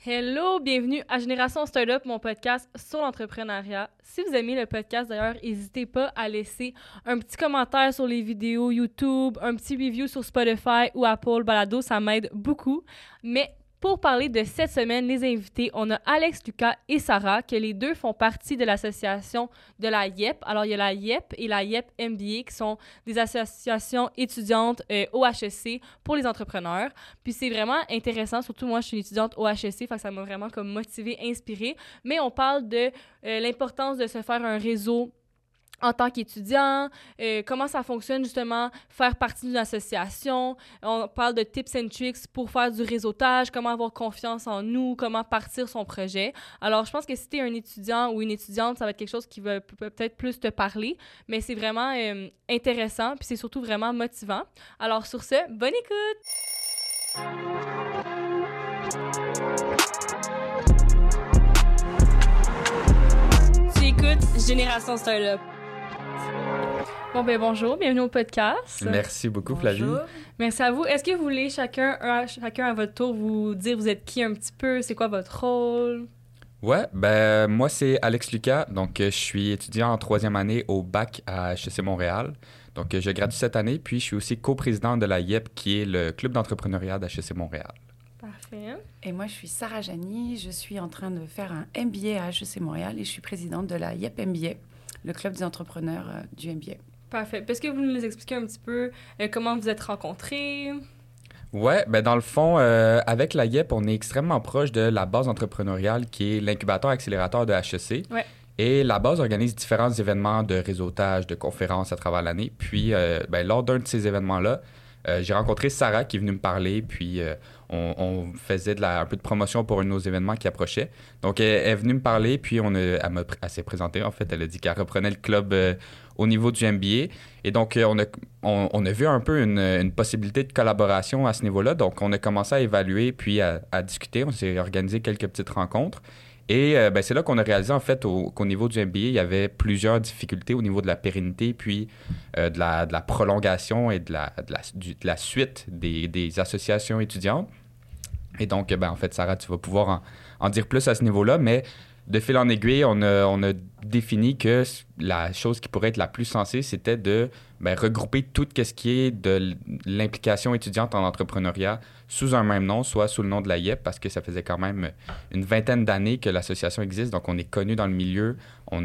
Hello, bienvenue à Génération Startup, mon podcast sur l'entrepreneuriat. Si vous aimez le podcast d'ailleurs, n'hésitez pas à laisser un petit commentaire sur les vidéos YouTube, un petit review sur Spotify ou Apple Balado, ça m'aide beaucoup. Mais pour parler de cette semaine, les invités, on a Alex, Lucas et Sarah, que les deux font partie de l'association de la YEP. Alors, il y a la YEP et la YEP MBA qui sont des associations étudiantes au HEC pour les entrepreneurs. Puis c'est vraiment intéressant, surtout moi, je suis une étudiante au HEC, fait que ça m'a vraiment comme motivée, inspirée. Mais on parle de l'importance de se faire un réseau en tant qu'étudiant, comment ça fonctionne justement, faire partie d'une association. On parle de tips and tricks pour faire du réseautage, comment avoir confiance en nous, comment partir son projet. Alors, je pense que si tu es un étudiant ou une étudiante, ça va être quelque chose qui va peut-être plus te parler, mais c'est vraiment intéressant, puis c'est surtout vraiment motivant. Alors, sur ce, bonne écoute! Tu écoutes Génération Startup. Bon, ben bonjour, bienvenue au podcast. Merci beaucoup, Flavie. Bonjour. Merci à vous. Est-ce que vous voulez chacun à votre tour vous dire vous êtes qui un petit peu, c'est quoi votre rôle? Ouais, ben moi c'est Alex Lucas, donc je suis étudiant en troisième année au bac à HEC Montréal. Donc je gradue cette année, puis je suis aussi coprésident de la YEP, qui est le club d'entrepreneuriat d'HEC Montréal. Parfait. Et moi, je suis Sarah Jani, je suis en train de faire un MBA à HEC Montréal et je suis présidente de la YEP MBA, le club des entrepreneurs du MBA. Parfait. Est-ce que vous nous expliquez un petit peu comment vous êtes rencontrés? Ouais, ben dans le fond, avec la YEP, on est extrêmement proche de la base entrepreneuriale qui est l'incubateur accélérateur de HEC. Ouais. Et la base organise différents événements de réseautage, de conférences à travers l'année. Puis, lors d'un de ces événements-là, j'ai rencontré Sarah qui est venue me parler, puis on faisait un peu de promotion pour un de nos événements qui approchait. Donc, elle est venue me parler, puis elle s'est présentée. En fait, elle a dit qu'elle reprenait le club au niveau du MBA. Et donc, on a vu un peu une possibilité de collaboration à ce niveau-là. Donc, on a commencé à évaluer, puis à discuter. On s'est organisé quelques petites rencontres. Et c'est là qu'on a réalisé, en fait, qu'au niveau du MBA, il y avait plusieurs difficultés au niveau de la pérennité, puis de la prolongation et de la suite des associations étudiantes. Et donc, en fait, Sarah, tu vas pouvoir en dire plus à ce niveau-là, mais de fil en aiguille, on a défini que la chose qui pourrait être la plus sensée, c'était de regrouper tout ce qui est de l'implication étudiante en entrepreneuriat sous un même nom, soit sous le nom de la YEP, parce que ça faisait quand même une vingtaine d'années que l'association existe, donc on est connu dans le milieu, on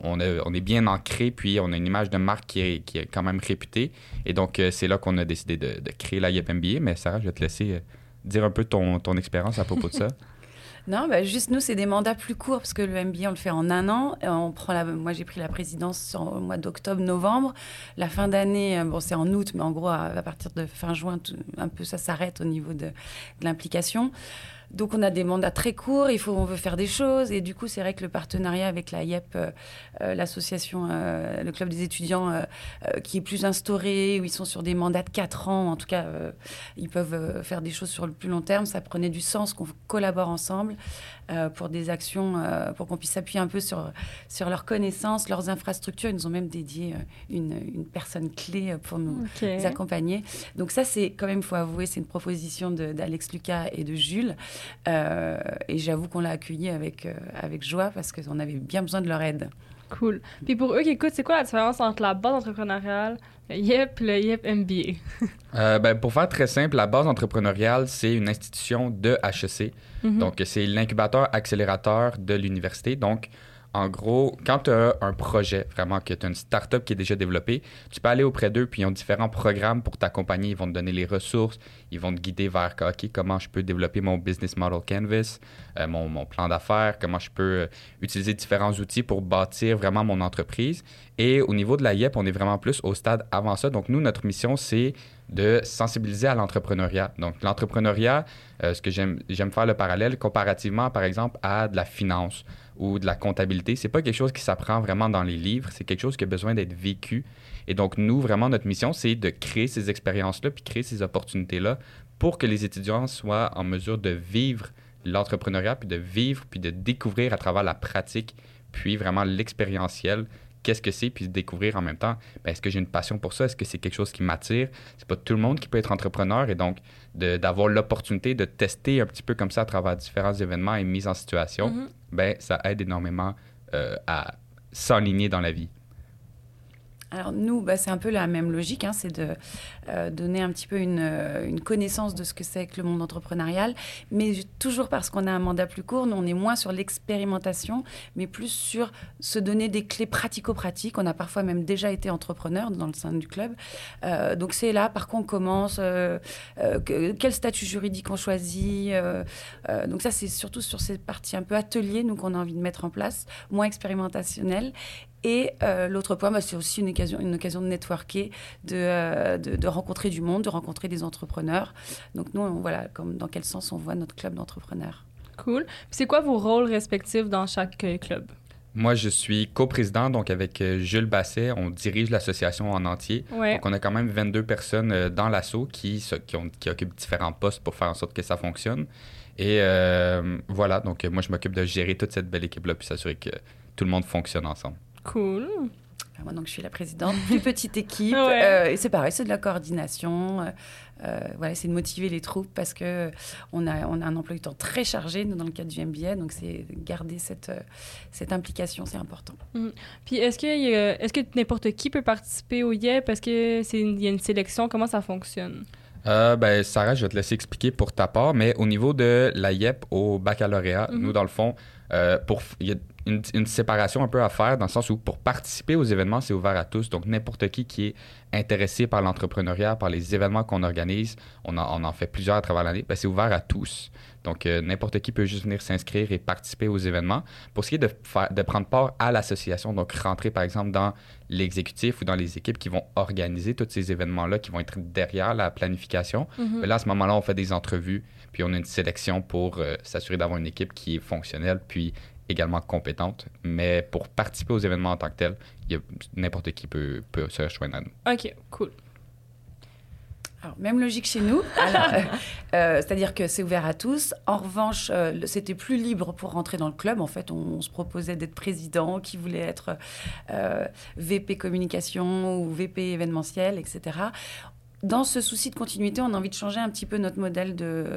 est bien ancré, puis on a une image de marque qui est quand même réputée. Et donc, c'est là qu'on a décidé de créer la YEP MBA. Mais Sarah, je vais te laisser dire un peu ton expérience à propos de ça. Non, juste nous, c'est des mandats plus courts parce que le MBA, on le fait en un an. Moi, j'ai pris la présidence au mois d'octobre-novembre. La fin d'année, c'est en août, mais en gros, à partir de fin juin, un peu ça s'arrête au niveau de l'implication. Donc, on a des mandats très courts, on veut faire des choses. Et du coup, c'est vrai que le partenariat avec la YEP, l'association, le club des étudiants, qui est plus instauré, où ils sont sur des mandats de 4 ans, en tout cas, ils peuvent faire des choses sur le plus long terme. Ça prenait du sens qu'on collabore ensemble pour des actions, pour qu'on puisse s'appuyer un peu sur leurs connaissances, leurs infrastructures. Ils nous ont même dédié une personne clé pour nous accompagner. Donc ça, c'est quand même, il faut avouer, c'est une proposition d'Alex Lucas et de Jules. Et j'avoue qu'on l'a accueilli avec joie parce qu'on avait bien besoin de leur aide. Cool. Puis pour eux qui écoutent, c'est quoi la différence entre la base entrepreneuriale, le YEP et le YEP MBA? Pour faire très simple, la base entrepreneuriale, c'est une institution de HEC. Mm-hmm. Donc, c'est l'incubateur accélérateur de l'université. Donc, en gros, quand tu as un projet, vraiment, que tu as une start-up qui est déjà développée, tu peux aller auprès d'eux, puis ils ont différents programmes pour t'accompagner. Ils vont te donner les ressources, ils vont te guider vers comment je peux développer mon business model canvas, mon plan d'affaires, comment je peux utiliser différents outils pour bâtir vraiment mon entreprise. Et au niveau de la YEP, on est vraiment plus au stade avant ça. Donc, nous, notre mission, c'est de sensibiliser à l'entrepreneuriat. Donc, l'entrepreneuriat, ce que j'aime faire le parallèle comparativement, par exemple, à de la finance ou de la comptabilité, c'est pas quelque chose qui s'apprend vraiment dans les livres, c'est quelque chose qui a besoin d'être vécu. Et donc, nous, vraiment, notre mission, c'est de créer ces expériences-là puis créer ces opportunités-là pour que les étudiants soient en mesure de vivre l'entrepreneuriat puis de vivre puis de découvrir à travers la pratique puis vraiment l'expérientiel qu'est-ce que c'est, puis découvrir en même temps, ben, est-ce que j'ai une passion pour ça? Est-ce que c'est quelque chose qui m'attire? C'est pas tout le monde qui peut être entrepreneur, et donc d'avoir l'opportunité de tester un petit peu comme ça à travers différents événements et mise en situation, ben, ça aide énormément à s'enligner dans la vie. Alors nous, c'est un peu la même logique, hein, c'est de donner un petit peu une connaissance de ce que c'est que le monde entrepreneurial, mais toujours parce qu'on a un mandat plus court, nous on est moins sur l'expérimentation, mais plus sur se donner des clés pratico-pratiques. On a parfois même déjà été entrepreneur dans le sein du club. Donc c'est là par quoi on commence, quel statut juridique on choisit. Donc ça c'est surtout sur ces parties un peu ateliers, nous qu'on a envie de mettre en place, moins expérimentationnelles. Et l'autre point, c'est aussi une occasion de networker, de rencontrer du monde, de rencontrer des entrepreneurs. Donc nous, voilà, dans quel sens on voit notre club d'entrepreneurs. Cool. Puis c'est quoi vos rôles respectifs dans chaque club? Moi, je suis coprésident, donc avec Jules Basset, on dirige l'association en entier. Ouais. Donc, on a quand même 22 personnes dans l'asso qui occupent différents postes pour faire en sorte que ça fonctionne. Et voilà, donc moi, je m'occupe de gérer toute cette belle équipe-là puis s'assurer que tout le monde fonctionne ensemble. Cool. Moi, donc, je suis la présidente, plus petite équipe. Ouais. Et c'est pareil, c'est de la coordination. Voilà, c'est de motiver les troupes parce qu'on a un emploi du temps très chargé nous, dans le cadre du MBA. Donc, c'est garder cette implication, c'est important. Puis, est-ce que n'importe qui peut participer au YEP? Est-ce qu'il y a une sélection? Comment ça fonctionne? Ben, Sarah, je vais te laisser expliquer pour ta part, mais au niveau de la YEP au baccalauréat, nous, dans le fond, il y a une séparation un peu à faire dans le sens où pour participer aux événements, c'est ouvert à tous. Donc, n'importe qui est intéressé par l'entrepreneuriat, par les événements qu'on organise, on en fait plusieurs à travers l'année, ben, c'est ouvert à tous. Donc, n'importe qui peut juste venir s'inscrire et participer aux événements. Pour ce qui est de prendre part à l'association, donc rentrer, par exemple, dans l'exécutif ou dans les équipes qui vont organiser tous ces événements-là, qui vont être derrière la planification, ben là, à ce moment-là, on fait des entrevues, puis on a une sélection pour s'assurer d'avoir une équipe qui est fonctionnelle, puis également compétente. Mais pour participer aux événements en tant que tel, n'importe qui peut se rejoindre à nous. OK, cool. Alors, même logique chez nous. C'est-à-dire que c'est ouvert à tous. En revanche, c'était plus libre pour rentrer dans le club. En fait, on se proposait d'être président, qui voulait être VP communication ou VP événementiel, etc. Dans ce souci de continuité, on a envie de changer un petit peu notre modèle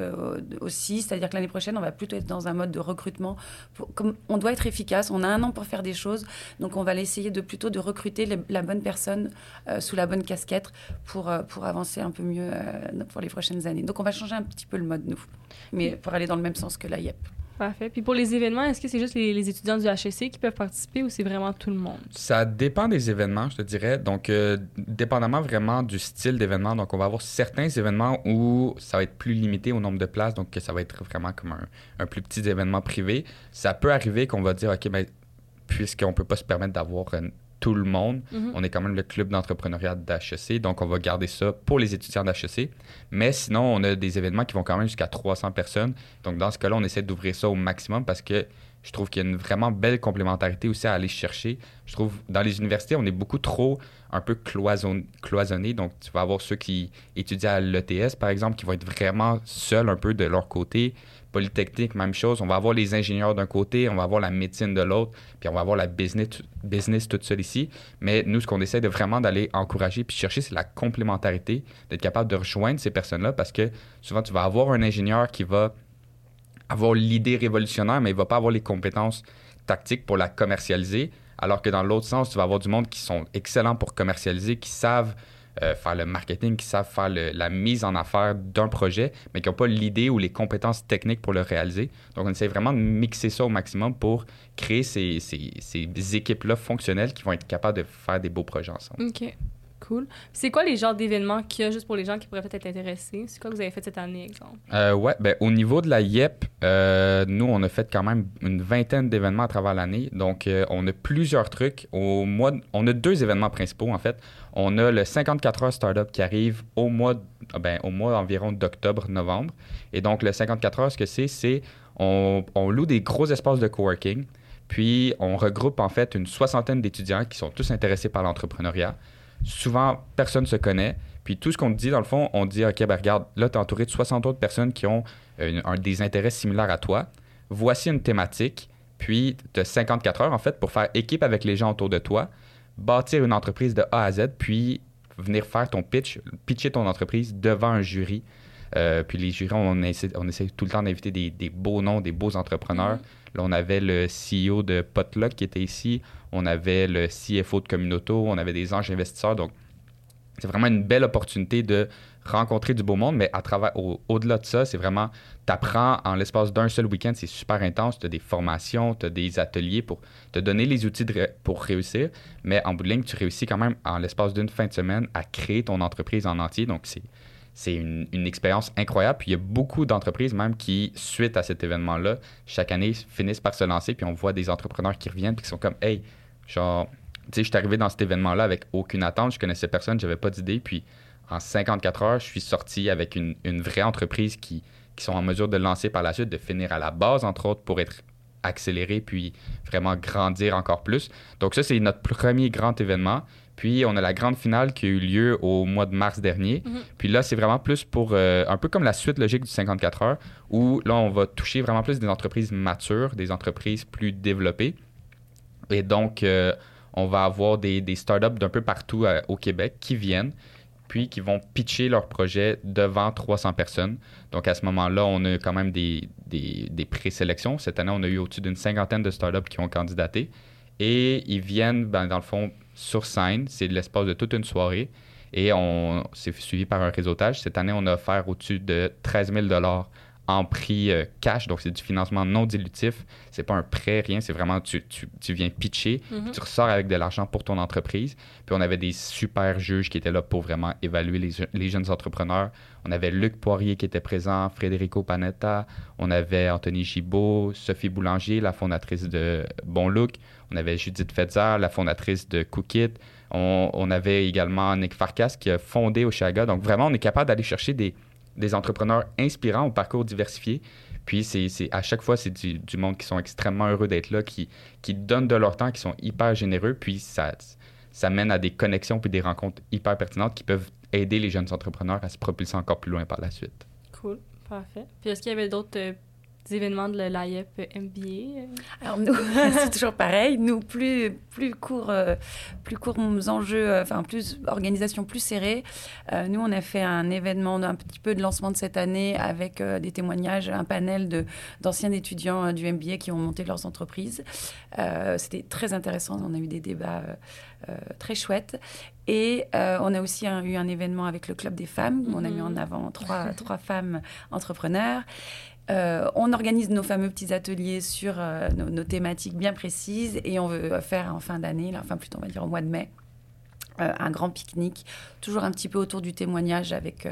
aussi. C'est-à-dire que l'année prochaine, on va plutôt être dans un mode de recrutement. Comme on doit être efficace, on a un an pour faire des choses. Donc, on va essayer plutôt de recruter la bonne personne sous la bonne casquette pour avancer un peu mieux pour les prochaines années. Donc, on va changer un petit peu le mode, nous. Mais pour aller dans le même sens que la YEP. Parfait. Puis pour les événements, est-ce que c'est juste les étudiants du HEC qui peuvent participer ou c'est vraiment tout le monde? Ça dépend des événements, je te dirais. Donc, dépendamment vraiment du style d'événement. Donc, on va avoir certains événements où ça va être plus limité au nombre de places, donc ça va être vraiment comme un plus petit événement privé. Ça peut arriver qu'on va dire, OK, ben, puisqu'on ne peut pas se permettre d'avoir tout le monde, on est quand même le club d'entrepreneuriat d'HEC, donc on va garder ça pour les étudiants d'HEC. Mais sinon, on a des événements qui vont quand même jusqu'à 300 personnes. Donc, dans ce cas-là, on essaie d'ouvrir ça au maximum parce que je trouve qu'il y a une vraiment belle complémentarité aussi à aller chercher. Je trouve, dans les universités, on est beaucoup trop un peu cloisonné. Donc, tu vas avoir ceux qui étudient à l'ETS, par exemple, qui vont être vraiment seuls un peu de leur côté. Polytechnique, même chose. On va avoir les ingénieurs d'un côté, on va avoir la médecine de l'autre, puis on va avoir la business toute seule ici. Mais nous, ce qu'on essaie de vraiment d'aller encourager puis chercher, c'est la complémentarité, d'être capable de rejoindre ces personnes-là parce que souvent, tu vas avoir un ingénieur qui va avoir l'idée révolutionnaire, mais il ne va pas avoir les compétences tactiques pour la commercialiser, alors que dans l'autre sens, tu vas avoir du monde qui sont excellents pour commercialiser, qui savent faire le marketing, qui savent faire la mise en affaires d'un projet, mais qui n'ont pas l'idée ou les compétences techniques pour le réaliser. Donc, on essaie vraiment de mixer ça au maximum pour créer ces équipes-là fonctionnelles qui vont être capables de faire des beaux projets ensemble. OK. Cool. C'est quoi les genres d'événements qu'il y a juste pour les gens qui pourraient peut-être être intéressés? C'est quoi que vous avez fait cette année, exemple? Ouais, ben, au niveau de la YEP, nous, on a fait quand même une vingtaine d'événements à travers l'année. Donc, on a plusieurs trucs. On a 2 événements principaux, en fait. On a le 54 heures Startup qui arrive au mois environ d'octobre-novembre. Et donc, le 54 heures, ce que c'est on loue des gros espaces de coworking. Puis, on regroupe, en fait, une 60aine d'étudiants qui sont tous intéressés par l'entrepreneuriat. Souvent, personne ne se connaît. Puis tout ce qu'on te dit, dans le fond, on te dit, OK, ben regarde, là, tu es entouré de 60 autres personnes qui ont des intérêts similaires à toi. Voici une thématique. Puis, tu as 54 heures, en fait, pour faire équipe avec les gens autour de toi. bâtir une entreprise de A à Z, puis venir faire ton pitcher ton entreprise devant un jury. Puis les jurys, on essaie tout le temps d'inviter des beaux noms, des beaux entrepreneurs. Là, on avait le CEO de Potluck qui était ici. On avait le CFO de Communauto. On avait des anges investisseurs. Donc, c'est vraiment une belle opportunité de rencontrer du beau monde, mais au-delà de ça, c'est vraiment, t'apprends en l'espace d'un seul week-end, c'est super intense, tu as des formations, tu as des ateliers pour te donner les outils pour réussir, mais en bout de ligne, tu réussis quand même en l'espace d'une fin de semaine à créer ton entreprise en entier, donc c'est une expérience incroyable, puis il y a beaucoup d'entreprises même qui, suite à cet événement-là, chaque année, finissent par se lancer, puis on voit des entrepreneurs qui reviennent, puis qui sont comme « Hey, genre... » Tu sais, je suis arrivé dans cet événement-là avec aucune attente, je connaissais personne, j'avais pas d'idée, puis en 54 heures, je suis sorti avec une vraie entreprise qui sont en mesure de lancer par la suite, de finir à la base, entre autres, pour être accéléré, puis vraiment grandir encore plus. Donc ça, c'est notre premier grand événement. Puis on a la grande finale qui a eu lieu au mois de mars dernier. Puis là, c'est vraiment plus pour, un peu comme la suite logique du 54 heures, où là, on va toucher vraiment plus des entreprises matures, des entreprises plus développées. Et donc... on va avoir des startups d'un peu partout au Québec qui viennent, puis qui vont pitcher leur projet devant 300 personnes. Donc, à ce moment-là, on a quand même des présélections. Cette année, on a eu au-dessus d'une 50aine de startups qui ont candidaté. Et ils viennent, dans le fond, sur scène. C'est l'espace de toute une soirée. Et c'est suivi par un réseautage. Cette année, on a offert au-dessus de 13 000 $ en prix cash, donc c'est du financement non dilutif, c'est pas un prêt, rien, c'est vraiment tu viens pitcher, puis tu ressors avec de l'argent pour ton entreprise. Puis on avait des super juges qui étaient là pour vraiment évaluer les jeunes entrepreneurs. On avait Luc Poirier qui était présent, Federico Panetta, on avait Anthony Gibault, Sophie Boulanger, la fondatrice de Bon Look, on avait Judith Fetzer, la fondatrice de Cookit, on avait également Nick Farkas qui a fondé Oshaga. Donc vraiment, on est capable d'aller chercher des entrepreneurs inspirants au parcours diversifié. Puis, à chaque fois, c'est du monde qui sont extrêmement heureux d'être là, qui donnent de leur temps, qui sont hyper généreux. Puis, ça mène à des connexions puis des rencontres hyper pertinentes qui peuvent aider les jeunes entrepreneurs à se propulser encore plus loin par la suite. Cool, parfait. Puis, est-ce qu'il y avait d'autres événements de l'IEP MBA? Alors nous, c'est toujours pareil. Nous, plus courts enjeux, plus organisation plus serrée. Nous, on a fait un événement, un petit peu de lancement de cette année avec des témoignages, un panel d'anciens étudiants du MBA qui ont monté leurs entreprises. C'était très intéressant. On a eu des débats très chouettes. Et on a aussi eu un événement avec le Club des femmes où on a mis en avant trois femmes entrepreneurs. On organise nos fameux petits ateliers sur nos thématiques bien précises et on veut faire en fin d'année, plutôt on va dire au mois de mai, un grand pique-nique, toujours un petit peu autour du témoignage avec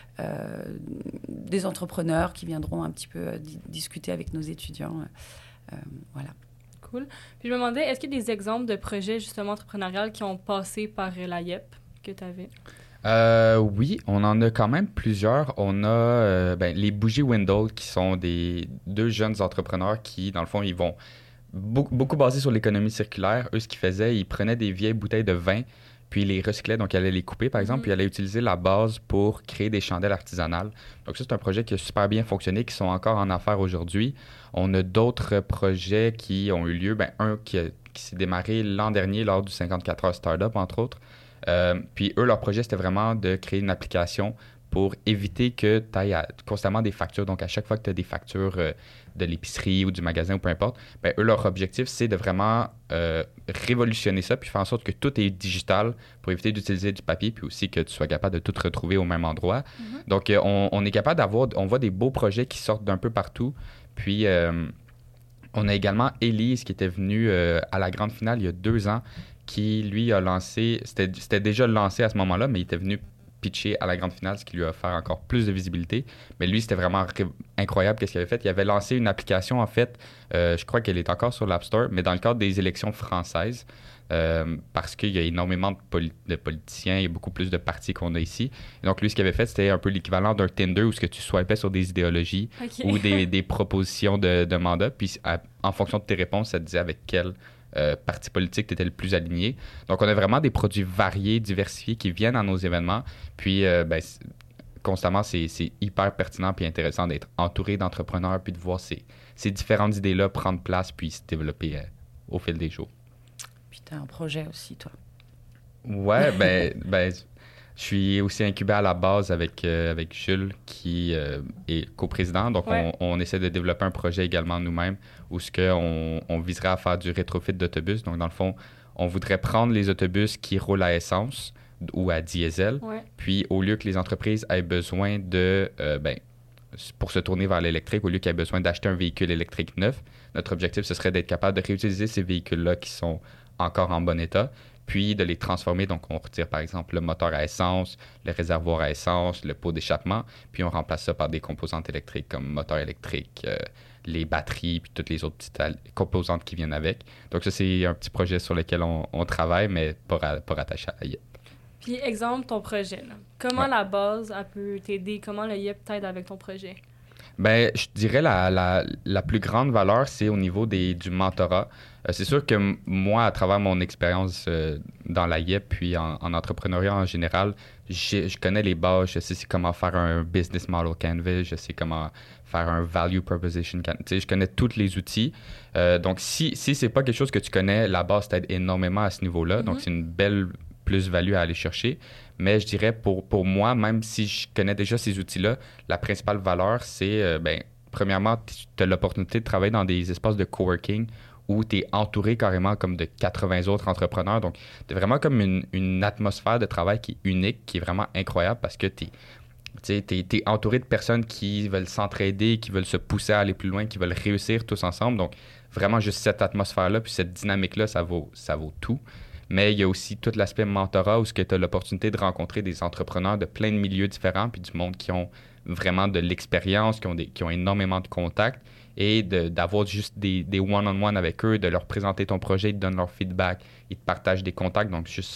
des entrepreneurs qui viendront un petit peu discuter avec nos étudiants. Voilà. Cool. Puis je me demandais, est-ce qu'il y a des exemples de projets justement entrepreneuriales qui ont passé par l'IEP que tu avais? Oui, on en a quand même plusieurs. On a les bougies Windle qui sont deux jeunes entrepreneurs qui, dans le fond, ils vont beaucoup basés sur l'économie circulaire. Eux, ce qu'ils faisaient, ils prenaient des vieilles bouteilles de vin, puis ils les recyclaient. Donc, ils allaient les couper, par exemple, puis ils allaient utiliser la base pour créer des chandelles artisanales. Donc, ça, c'est un projet qui a super bien fonctionné, qui sont encore en affaires aujourd'hui. On a d'autres projets qui ont eu lieu. Un qui s'est démarré l'an dernier lors du 54 heures Startup, entre autres. Puis eux, leur projet, c'était vraiment de créer une application pour éviter que tu ailles constamment des factures. Donc, à chaque fois que tu as des factures de l'épicerie ou du magasin ou peu importe, eux, leur objectif, c'est de vraiment révolutionner ça puis faire en sorte que tout est digital pour éviter d'utiliser du papier puis aussi que tu sois capable de tout retrouver au même endroit. Donc, on est capable on voit des beaux projets qui sortent d'un peu partout. Puis, on a également Élise qui était venue à la grande finale il y a 2 ans qui, lui, a lancé... C'était déjà lancé à ce moment-là, mais il était venu pitcher à la grande finale, ce qui lui a offert encore plus de visibilité. Mais lui, c'était vraiment incroyable qu'est-ce qu'il avait fait. Il avait lancé une application, en fait, je crois qu'elle est encore sur l'App Store, mais dans le cadre des élections françaises, parce qu'il y a énormément de politiciens, il y a beaucoup plus de partis qu'on a ici. Et donc, lui, ce qu'il avait fait, c'était un peu l'équivalent d'un Tinder où ce que tu swipais sur des idéologies ou des propositions de mandat. Puis, en fonction de tes réponses, ça te disait avec quel parti politique tu étais le plus aligné. Donc, on a vraiment des produits variés, diversifiés qui viennent à nos événements. Puis, constamment, c'est hyper pertinent puis intéressant d'être entouré d'entrepreneurs puis de voir ces différentes idées-là prendre place puis se développer au fil des jours. Puis, tu as un projet aussi, toi. Ouais, je suis aussi incubé à la base avec Jules, qui est coprésident. Donc, Ouais. on essaie de développer un projet également nous-mêmes où on viserait à faire du rétrofit d'autobus. Donc, dans le fond, on voudrait prendre les autobus qui roulent à essence ou à diesel. Ouais. Puis, au lieu que les entreprises aient besoin pour se tourner vers l'électrique, au lieu qu'ils aient besoin d'acheter un véhicule électrique neuf, notre objectif, ce serait d'être capable de réutiliser ces véhicules-là qui sont encore en bon état, puis de les transformer. Donc, on retire par exemple le moteur à essence, le réservoir à essence, le pot d'échappement, puis on remplace ça par des composantes électriques comme moteur électrique, les batteries, puis toutes les autres petites composantes qui viennent avec. Donc, ça, c'est un petit projet sur lequel on travaille, mais pas rattaché à la YEP. Puis, exemple, ton projet. Là. Comment Ouais. la base elle peut t'aider? Comment le YEP t'aide avec ton projet? Ben, je dirais la plus grande valeur, c'est au niveau du mentorat. C'est sûr que moi, à travers mon expérience dans la YEP, puis en entrepreneuriat en général, je connais les bases, je sais comment faire un business model canvas, je sais comment faire un value proposition canvas. Tu sais, je connais tous les outils. Donc, si c'est pas quelque chose que tu connais, la base t'aide énormément à ce niveau-là. Donc, c'est une belle plus-value à aller chercher. Mais je dirais pour moi, même si je connais déjà ces outils-là, la principale valeur, c'est, premièrement, tu as l'opportunité de travailler dans des espaces de coworking où tu es entouré carrément comme de 80 autres entrepreneurs. Donc, tu vraiment comme une atmosphère de travail qui est unique, qui est vraiment incroyable parce que tu es entouré de personnes qui veulent s'entraider, qui veulent se pousser à aller plus loin, qui veulent réussir tous ensemble. Donc, vraiment, juste cette atmosphère-là, puis cette dynamique-là, ça vaut tout. Mais il y a aussi tout l'aspect mentorat où tu as l'opportunité de rencontrer des entrepreneurs de plein de milieux différents, puis du monde qui ont vraiment de l'expérience, qui ont énormément de contacts, et d'avoir juste des one-on-one avec eux, de leur présenter ton projet, ils te donnent leur feedback, ils te partagent des contacts. Donc, juste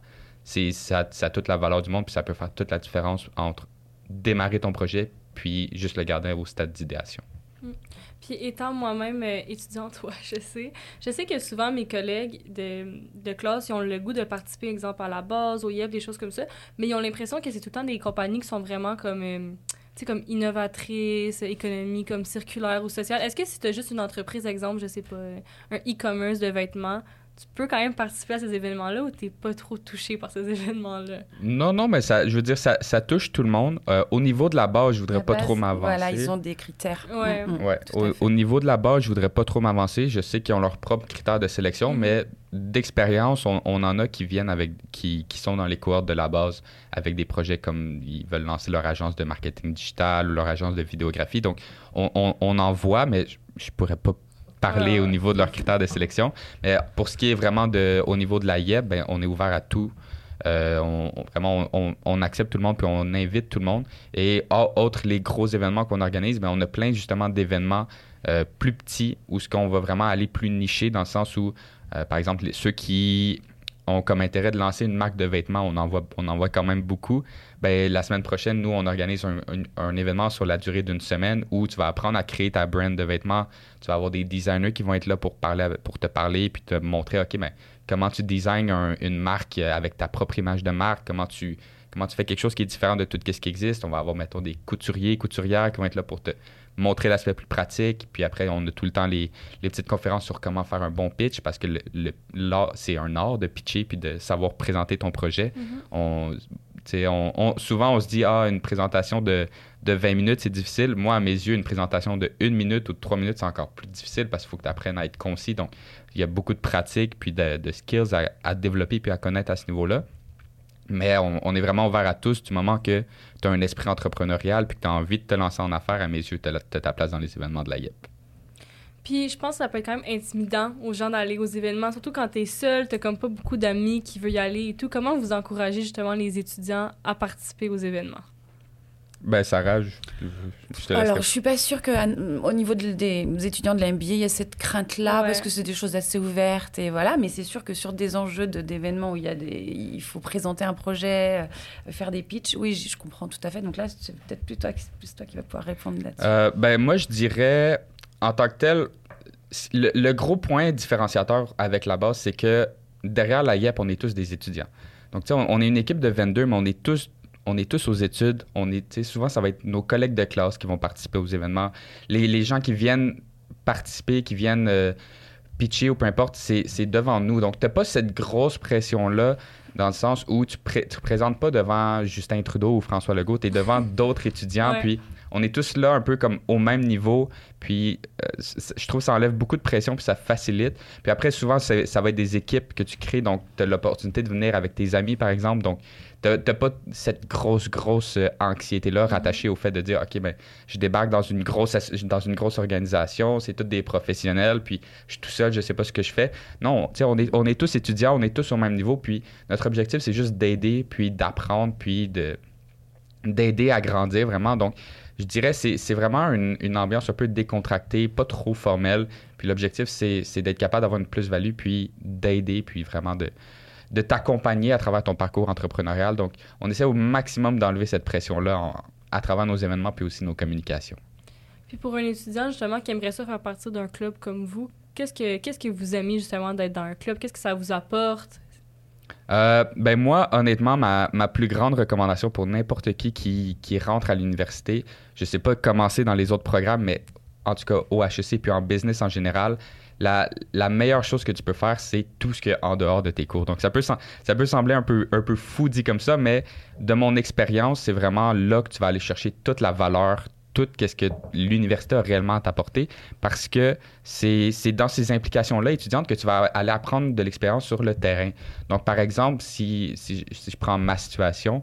ça a toute la valeur du monde, puis ça peut faire toute la différence entre démarrer ton projet, puis juste le garder au stade d'idéation. Puis étant moi-même étudiante, ouais, je sais que souvent mes collègues de classe, ils ont le goût de participer, exemple, à la base, au YEP, des choses comme ça, mais ils ont l'impression que c'est tout le temps des compagnies qui sont vraiment comme, tu sais, comme innovatrices, économie comme circulaire ou sociale. Est-ce que si tu as juste une entreprise, exemple, je sais pas, un e-commerce de vêtements, tu peux quand même participer à ces événements-là ou t'es pas trop touché par ces événements-là? Non, mais je veux dire, ça touche tout le monde. Au niveau de la base, je voudrais pas trop m'avancer. Voilà, ils ont des critères. Ouais. Ouais. Au niveau de la base, je voudrais pas trop m'avancer. Je sais qu'ils ont leurs propres critères de sélection, mais d'expérience, on en a qui viennent qui sont dans les cohortes de la base avec des projets comme ils veulent lancer leur agence de marketing digital ou leur agence de vidéographie. Donc, on en voit, mais je pourrais pas parler au niveau de leurs critères de sélection. Mais pour ce qui est vraiment au niveau de la YEP, on est ouvert à tout. On accepte tout le monde puis on invite tout le monde. Et autres les gros événements qu'on organise, on a plein justement d'événements plus petits où ce qu'on va vraiment aller plus nicher dans le sens où, par exemple, ceux qui ont comme intérêt de lancer une marque de vêtements, on en voit quand même beaucoup. La semaine prochaine, nous, on organise un événement sur la durée d'une semaine où tu vas apprendre à créer ta brand de vêtements. Tu vas avoir des designers qui vont être là pour te parler puis te montrer, OK, comment tu designs une marque avec ta propre image de marque, comment tu fais quelque chose qui est différent de tout ce qui existe. On va avoir, mettons, des couturiers, couturières qui vont être là pour te montrer l'aspect plus pratique. Puis après, on a tout le temps les petites conférences sur comment faire un bon pitch parce que l'art, c'est un art de pitcher puis de savoir présenter ton projet. Souvent, on se dit, une présentation de 20 minutes, c'est difficile. Moi, à mes yeux, une présentation de 1 minute ou de 3 minutes, c'est encore plus difficile parce qu'il faut que tu apprennes à être concis. Donc, il y a beaucoup de pratiques puis de skills à développer puis à connaître à ce niveau-là. Mais on est vraiment ouvert à tous du moment que tu as un esprit entrepreneurial puis que tu as envie de te lancer en affaires. À mes yeux, tu as ta place dans les événements de la YEP. Puis je pense que ça peut être quand même intimidant aux gens d'aller aux événements, surtout quand t'es seul, t'as comme pas beaucoup d'amis qui veulent y aller et tout. Comment vous encouragez justement les étudiants à participer aux événements? Sarah, je te laisse. Alors, je suis pas sûre qu'au niveau des étudiants de la MBA, il y a cette crainte-là, parce que c'est des choses assez ouvertes, et voilà. Mais c'est sûr que sur des enjeux d'événements où il faut présenter un projet, faire des pitchs, oui, je comprends tout à fait. Donc là, c'est peut-être plus toi qui vas pouvoir répondre là-dessus. Moi, je dirais, en tant que tel, le gros point différenciateur avec la base, c'est que derrière la YEP, on est tous des étudiants. Donc, tu sais, on est une équipe de 22, mais on est tous aux études. Souvent, ça va être nos collègues de classe qui vont participer aux événements. Les gens qui viennent participer, qui viennent pitcher ou peu importe, c'est devant nous. Donc, tu n'as pas cette grosse pression-là dans le sens où tu présentes pas devant Justin Trudeau ou François Legault, tu es devant d'autres étudiants, Ouais. puis on est tous là un peu comme au même niveau, puis je trouve que ça enlève beaucoup de pression, puis ça facilite. Puis après, souvent, ça va être des équipes que tu crées, donc tu as l'opportunité de venir avec tes amis, par exemple, donc t'as pas cette grosse anxiété-là rattachée au fait de dire, OK, ben je débarque dans une grosse organisation, c'est tous des professionnels, puis je suis tout seul, je sais pas ce que je fais. Non, tu sais, on est tous étudiants, on est tous au même niveau, puis notre objectif, c'est juste d'aider, puis d'apprendre, puis d'aider à grandir vraiment. Donc, je dirais c'est vraiment une ambiance un peu décontractée, pas trop formelle. Puis l'objectif, c'est d'être capable d'avoir une plus-value, puis d'aider, puis vraiment de t'accompagner à travers ton parcours entrepreneurial. Donc, on essaie au maximum d'enlever cette pression-là à travers nos événements, puis aussi nos communications. Puis pour un étudiant, justement, qui aimerait ça faire partie d'un club comme vous, qu'est-ce que vous aimez, justement, d'être dans un club? Qu'est-ce que ça vous apporte? Ben moi, honnêtement, ma plus grande recommandation pour n'importe qui rentre à l'université, je sais pas comment c'est dans les autres programmes, mais en tout cas au HEC puis en business en général, la meilleure chose que tu peux faire, c'est tout ce qu'il y a en dehors de tes cours. Donc ça peut sembler un peu fou dit comme ça, mais de mon expérience, c'est vraiment là que tu vas aller chercher toute la valeur, tout ce que l'université a réellement à t'apporter, parce que c'est dans ces implications-là étudiantes que tu vas aller apprendre de l'expérience sur le terrain. Donc, par exemple, si je prends ma situation,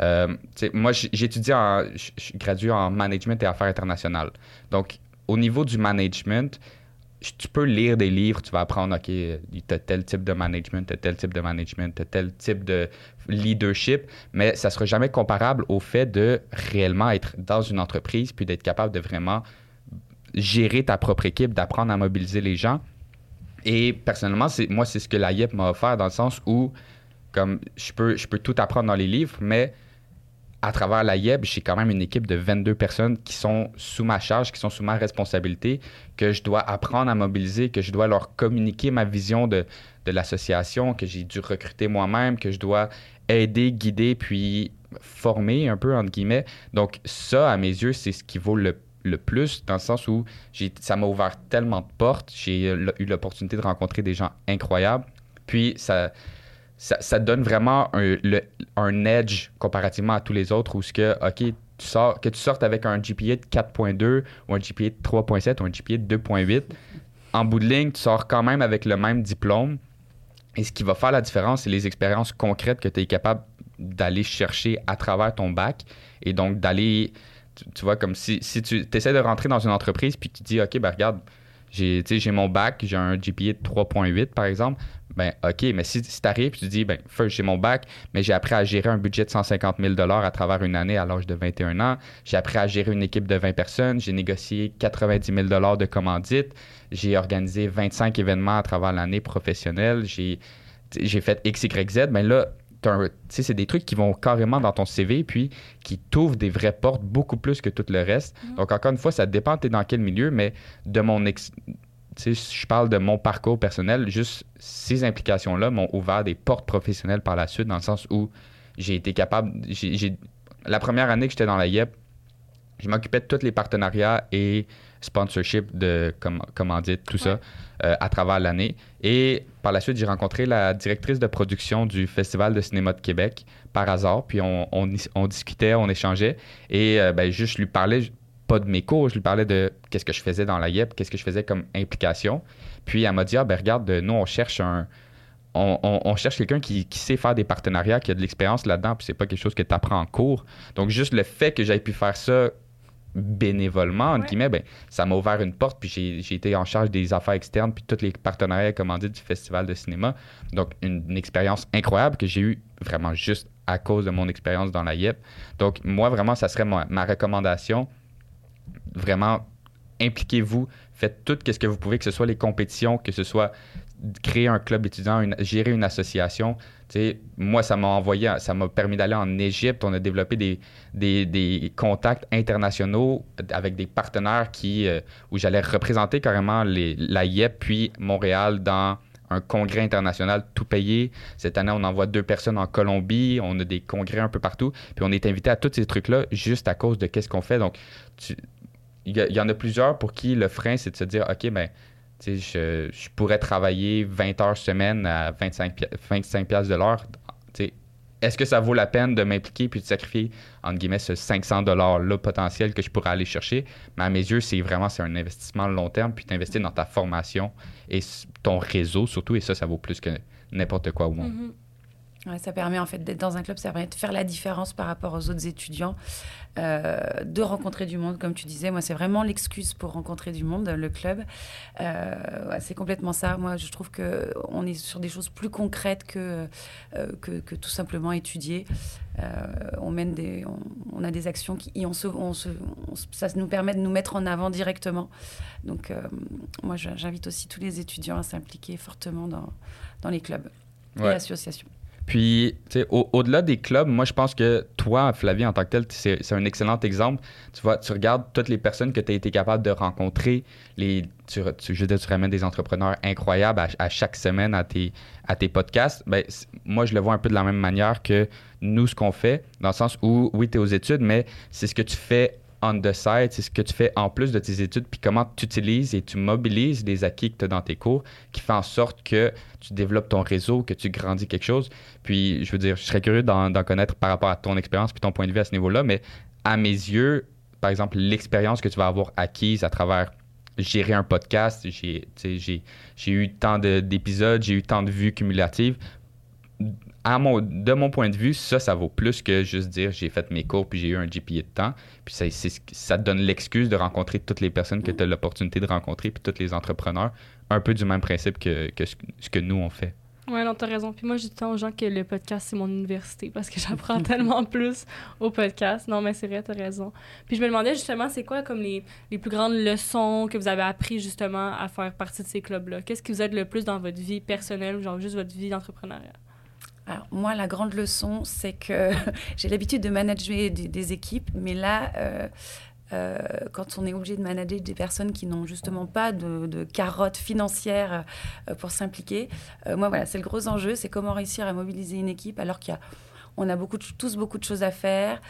moi, j'étudie je gradue en management et affaires internationales. Donc, au niveau du management, tu peux lire des livres, tu vas apprendre, OK, tu as tel type de management, tu as tel type de management, tu as tel type de leadership, mais ça ne sera jamais comparable au fait de réellement être dans une entreprise puis d'être capable de vraiment gérer ta propre équipe, d'apprendre à mobiliser les gens. Et personnellement, c'est ce que la YEP m'a offert dans le sens où comme je peux tout apprendre dans les livres, mais à travers la YEB, j'ai quand même une équipe de 22 personnes qui sont sous ma charge, qui sont sous ma responsabilité, que je dois apprendre à mobiliser, que je dois leur communiquer ma vision de l'association, que j'ai dû recruter moi-même, que je dois aider, guider, puis former un peu, entre guillemets. Donc ça, à mes yeux, c'est ce qui vaut le plus, dans le sens où ça m'a ouvert tellement de portes, j'ai eu l'opportunité de rencontrer des gens incroyables, puis ça donne vraiment un edge comparativement à tous les autres où OK, que tu sortes avec un GPA de 4.2 ou un GPA de 3.7 ou un GPA de 2.8, en bout de ligne, tu sors quand même avec le même diplôme. Et ce qui va faire la différence, c'est les expériences concrètes que tu es capable d'aller chercher à travers ton bac. Et donc, d'aller, tu vois, comme si tu essaies de rentrer dans une entreprise puis tu dis, OK, ben regarde, j'ai mon bac, j'ai un GPA de 3.8 par exemple. Ben OK, mais si tu arrives et tu dis, ben first, j'ai mon bac, mais j'ai appris à gérer un budget de 150 000 $ à travers une année à l'âge de 21 ans. J'ai appris à gérer une équipe de 20 personnes. J'ai négocié 90 000 $ de commandite. J'ai organisé 25 événements à travers l'année professionnelle. J'ai fait X, Y, Z. Ben là, c'est des trucs qui vont carrément dans ton CV puis qui t'ouvrent des vraies portes beaucoup plus que tout le reste. Donc, encore une fois, ça dépend t'es dans quel milieu, mais de je parle de mon parcours personnel, juste ces implications-là m'ont ouvert des portes professionnelles par la suite, dans le sens où j'ai été capable... La première année que j'étais dans la YEP, je m'occupais de tous les partenariats et sponsorship de commandite, tout ça, à travers l'année. Et par la suite, j'ai rencontré la directrice de production du Festival de cinéma de Québec par hasard. Puis on discutait, on échangeait. Et juste, je lui parlais pas de mes cours, je lui parlais de qu'est-ce que je faisais dans la YEP, qu'est-ce que je faisais comme implication. Puis elle m'a dit, regarde, nous, on cherche on cherche quelqu'un qui sait faire des partenariats, qui a de l'expérience là-dedans, puis c'est pas quelque chose que tu apprends en cours. Donc, juste le fait que j'aie pu faire ça bénévolement, entre guillemets, ben, ça m'a ouvert une porte, puis j'ai été en charge des affaires externes, puis tous les partenariats commandés du Festival de cinéma. Donc, une expérience incroyable que j'ai eue vraiment juste à cause de mon expérience dans la YEP. Donc, moi, vraiment, ça serait ma recommandation. Vraiment, impliquez-vous, faites tout ce que vous pouvez, que ce soit les compétitions, que ce soit créer un club étudiant, gérer une association. Moi, ça m'a permis d'aller en Égypte. On a développé des contacts internationaux avec des partenaires où j'allais représenter carrément la YEP puis Montréal dans un congrès international tout payé. Cette année, on envoie 2 personnes en Colombie. On a des congrès un peu partout. Puis on est invité à tous ces trucs-là juste à cause de qu'est-ce qu'on fait. Donc, il y en a plusieurs pour qui le frein, c'est de se dire, OK, ben, je pourrais travailler 20 heures semaine à 25$ de l'heure est-ce que ça vaut la peine de m'impliquer puis de sacrifier, entre guillemets, ce 500$-là potentiel que je pourrais aller chercher? Mais à mes yeux, c'est un investissement long terme, puis t'investis dans ta formation et ton réseau surtout, et ça vaut plus que n'importe quoi au monde. Mhm. Ouais, ça permet en fait d'être dans un club, ça permet de faire la différence par rapport aux autres étudiants, de rencontrer du monde, comme tu disais. Moi, c'est vraiment l'excuse pour rencontrer du monde, le club. Ouais, c'est complètement ça. Moi, je trouve qu'on est sur des choses plus concrètes que tout simplement étudier. On a des actions ça nous permet de nous mettre en avant directement. Donc, moi, j'invite aussi tous les étudiants à s'impliquer fortement dans les clubs et l'association. Puis, tu sais, au-delà des clubs, moi, je pense que toi, Flavie, en tant que tel, c'est un excellent exemple. Tu vois, tu regardes toutes les personnes que tu as été capable de rencontrer. Je veux dire, tu ramènes des entrepreneurs incroyables à chaque semaine à tes podcasts. Ben, moi, je le vois un peu de la même manière que nous, ce qu'on fait, dans le sens où, oui, tu es aux études, mais c'est ce que tu fais on the side, c'est ce que tu fais en plus de tes études, puis comment tu utilises et tu mobilises les acquis que tu as dans tes cours, qui fait en sorte que tu développes ton réseau, que tu grandis quelque chose. Puis, je veux dire, je serais curieux d'en connaître par rapport à ton expérience puis ton point de vue à ce niveau-là, mais à mes yeux, par exemple, l'expérience que tu vas avoir acquise à travers gérer un podcast, j'ai eu tant d'épisodes, j'ai eu tant de vues cumulatives. De mon point de vue, ça vaut plus que juste dire j'ai fait mes cours puis j'ai eu un GPA de temps. Puis ça te donne l'excuse de rencontrer toutes les personnes que tu as l'opportunité de rencontrer puis tous les entrepreneurs. Un peu du même principe que ce que nous, on fait. Ouais, non, t'as raison. Puis moi, je dis tant aux gens que le podcast, c'est mon université parce que j'apprends tellement plus au podcast. Non, mais c'est vrai, t'as raison. Puis je me demandais justement, c'est quoi comme les plus grandes leçons que vous avez appris justement à faire partie de ces clubs-là? Qu'est-ce qui vous aide le plus dans votre vie personnelle ou genre juste votre vie d'entrepreneuriat? Alors, moi, la grande leçon, c'est que j'ai l'habitude de manager des équipes, mais là, quand on est obligé de manager des personnes qui n'ont justement pas de carottes financières pour s'impliquer, moi, voilà, c'est le gros enjeu, c'est comment réussir à mobiliser une équipe alors on a tous beaucoup de choses à faire,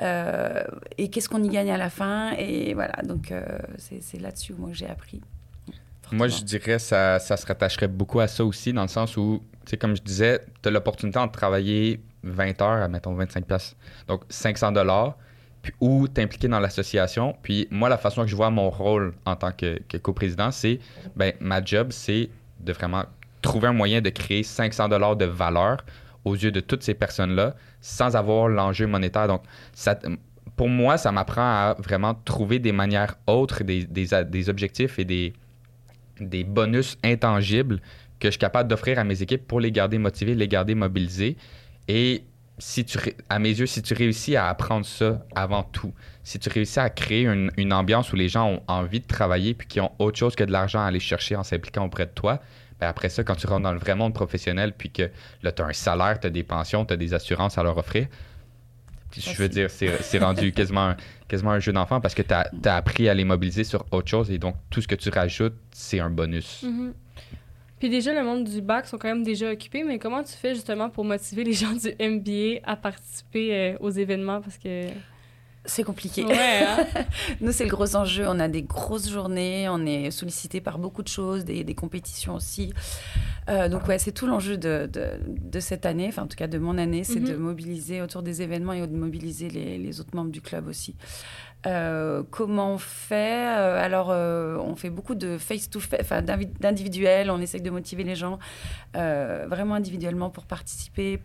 et qu'est-ce qu'on y gagne à la fin, et voilà, donc c'est là-dessus moi que j'ai appris. Moi, je dirais ça se rattacherait beaucoup à ça aussi, dans le sens où, tu sais, comme je disais, tu as l'opportunité de travailler 20 heures à, mettons, 25$. Donc, 500$, puis, ou t'impliquer dans l'association. Puis, moi, la façon que je vois mon rôle en tant que coprésident, c'est, ma job, c'est de vraiment trouver un moyen de créer 500$ de valeur aux yeux de toutes ces personnes-là, sans avoir l'enjeu monétaire. Donc, pour moi, ça m'apprend à vraiment trouver des manières autres, des objectifs et des bonus intangibles que je suis capable d'offrir à mes équipes pour les garder motivées, les garder mobilisées. Et à mes yeux, si tu réussis à apprendre ça avant tout, si tu réussis à créer une ambiance où les gens ont envie de travailler puis qui ont autre chose que de l'argent à aller chercher en s'impliquant auprès de toi, après ça, quand tu rentres dans le vrai monde professionnel puis que là, tu as un salaire, tu as des pensions, tu as des assurances à leur offrir, je veux dire, c'est rendu quasiment un jeu d'enfant parce que tu as appris à les mobiliser sur autre chose et donc tout ce que tu rajoutes, c'est un bonus. Mm-hmm. Puis déjà, le monde du bac sont quand même déjà occupés, mais comment tu fais justement pour motiver les gens du MBA à participer aux événements? Parce que... C'est compliqué. Ouais, hein? Nous, c'est le gros enjeu. On a des grosses journées, on est sollicité par beaucoup de choses, des compétitions aussi. Donc, ouais, c'est tout l'enjeu de cette année, enfin, en tout cas de mon année, c'est de mobiliser autour des événements et de mobiliser les autres membres du club aussi. Comment on fait? Alors, on fait beaucoup de face-to-face, enfin, d'individuel. On essaie de motiver les gens vraiment individuellement pour participer,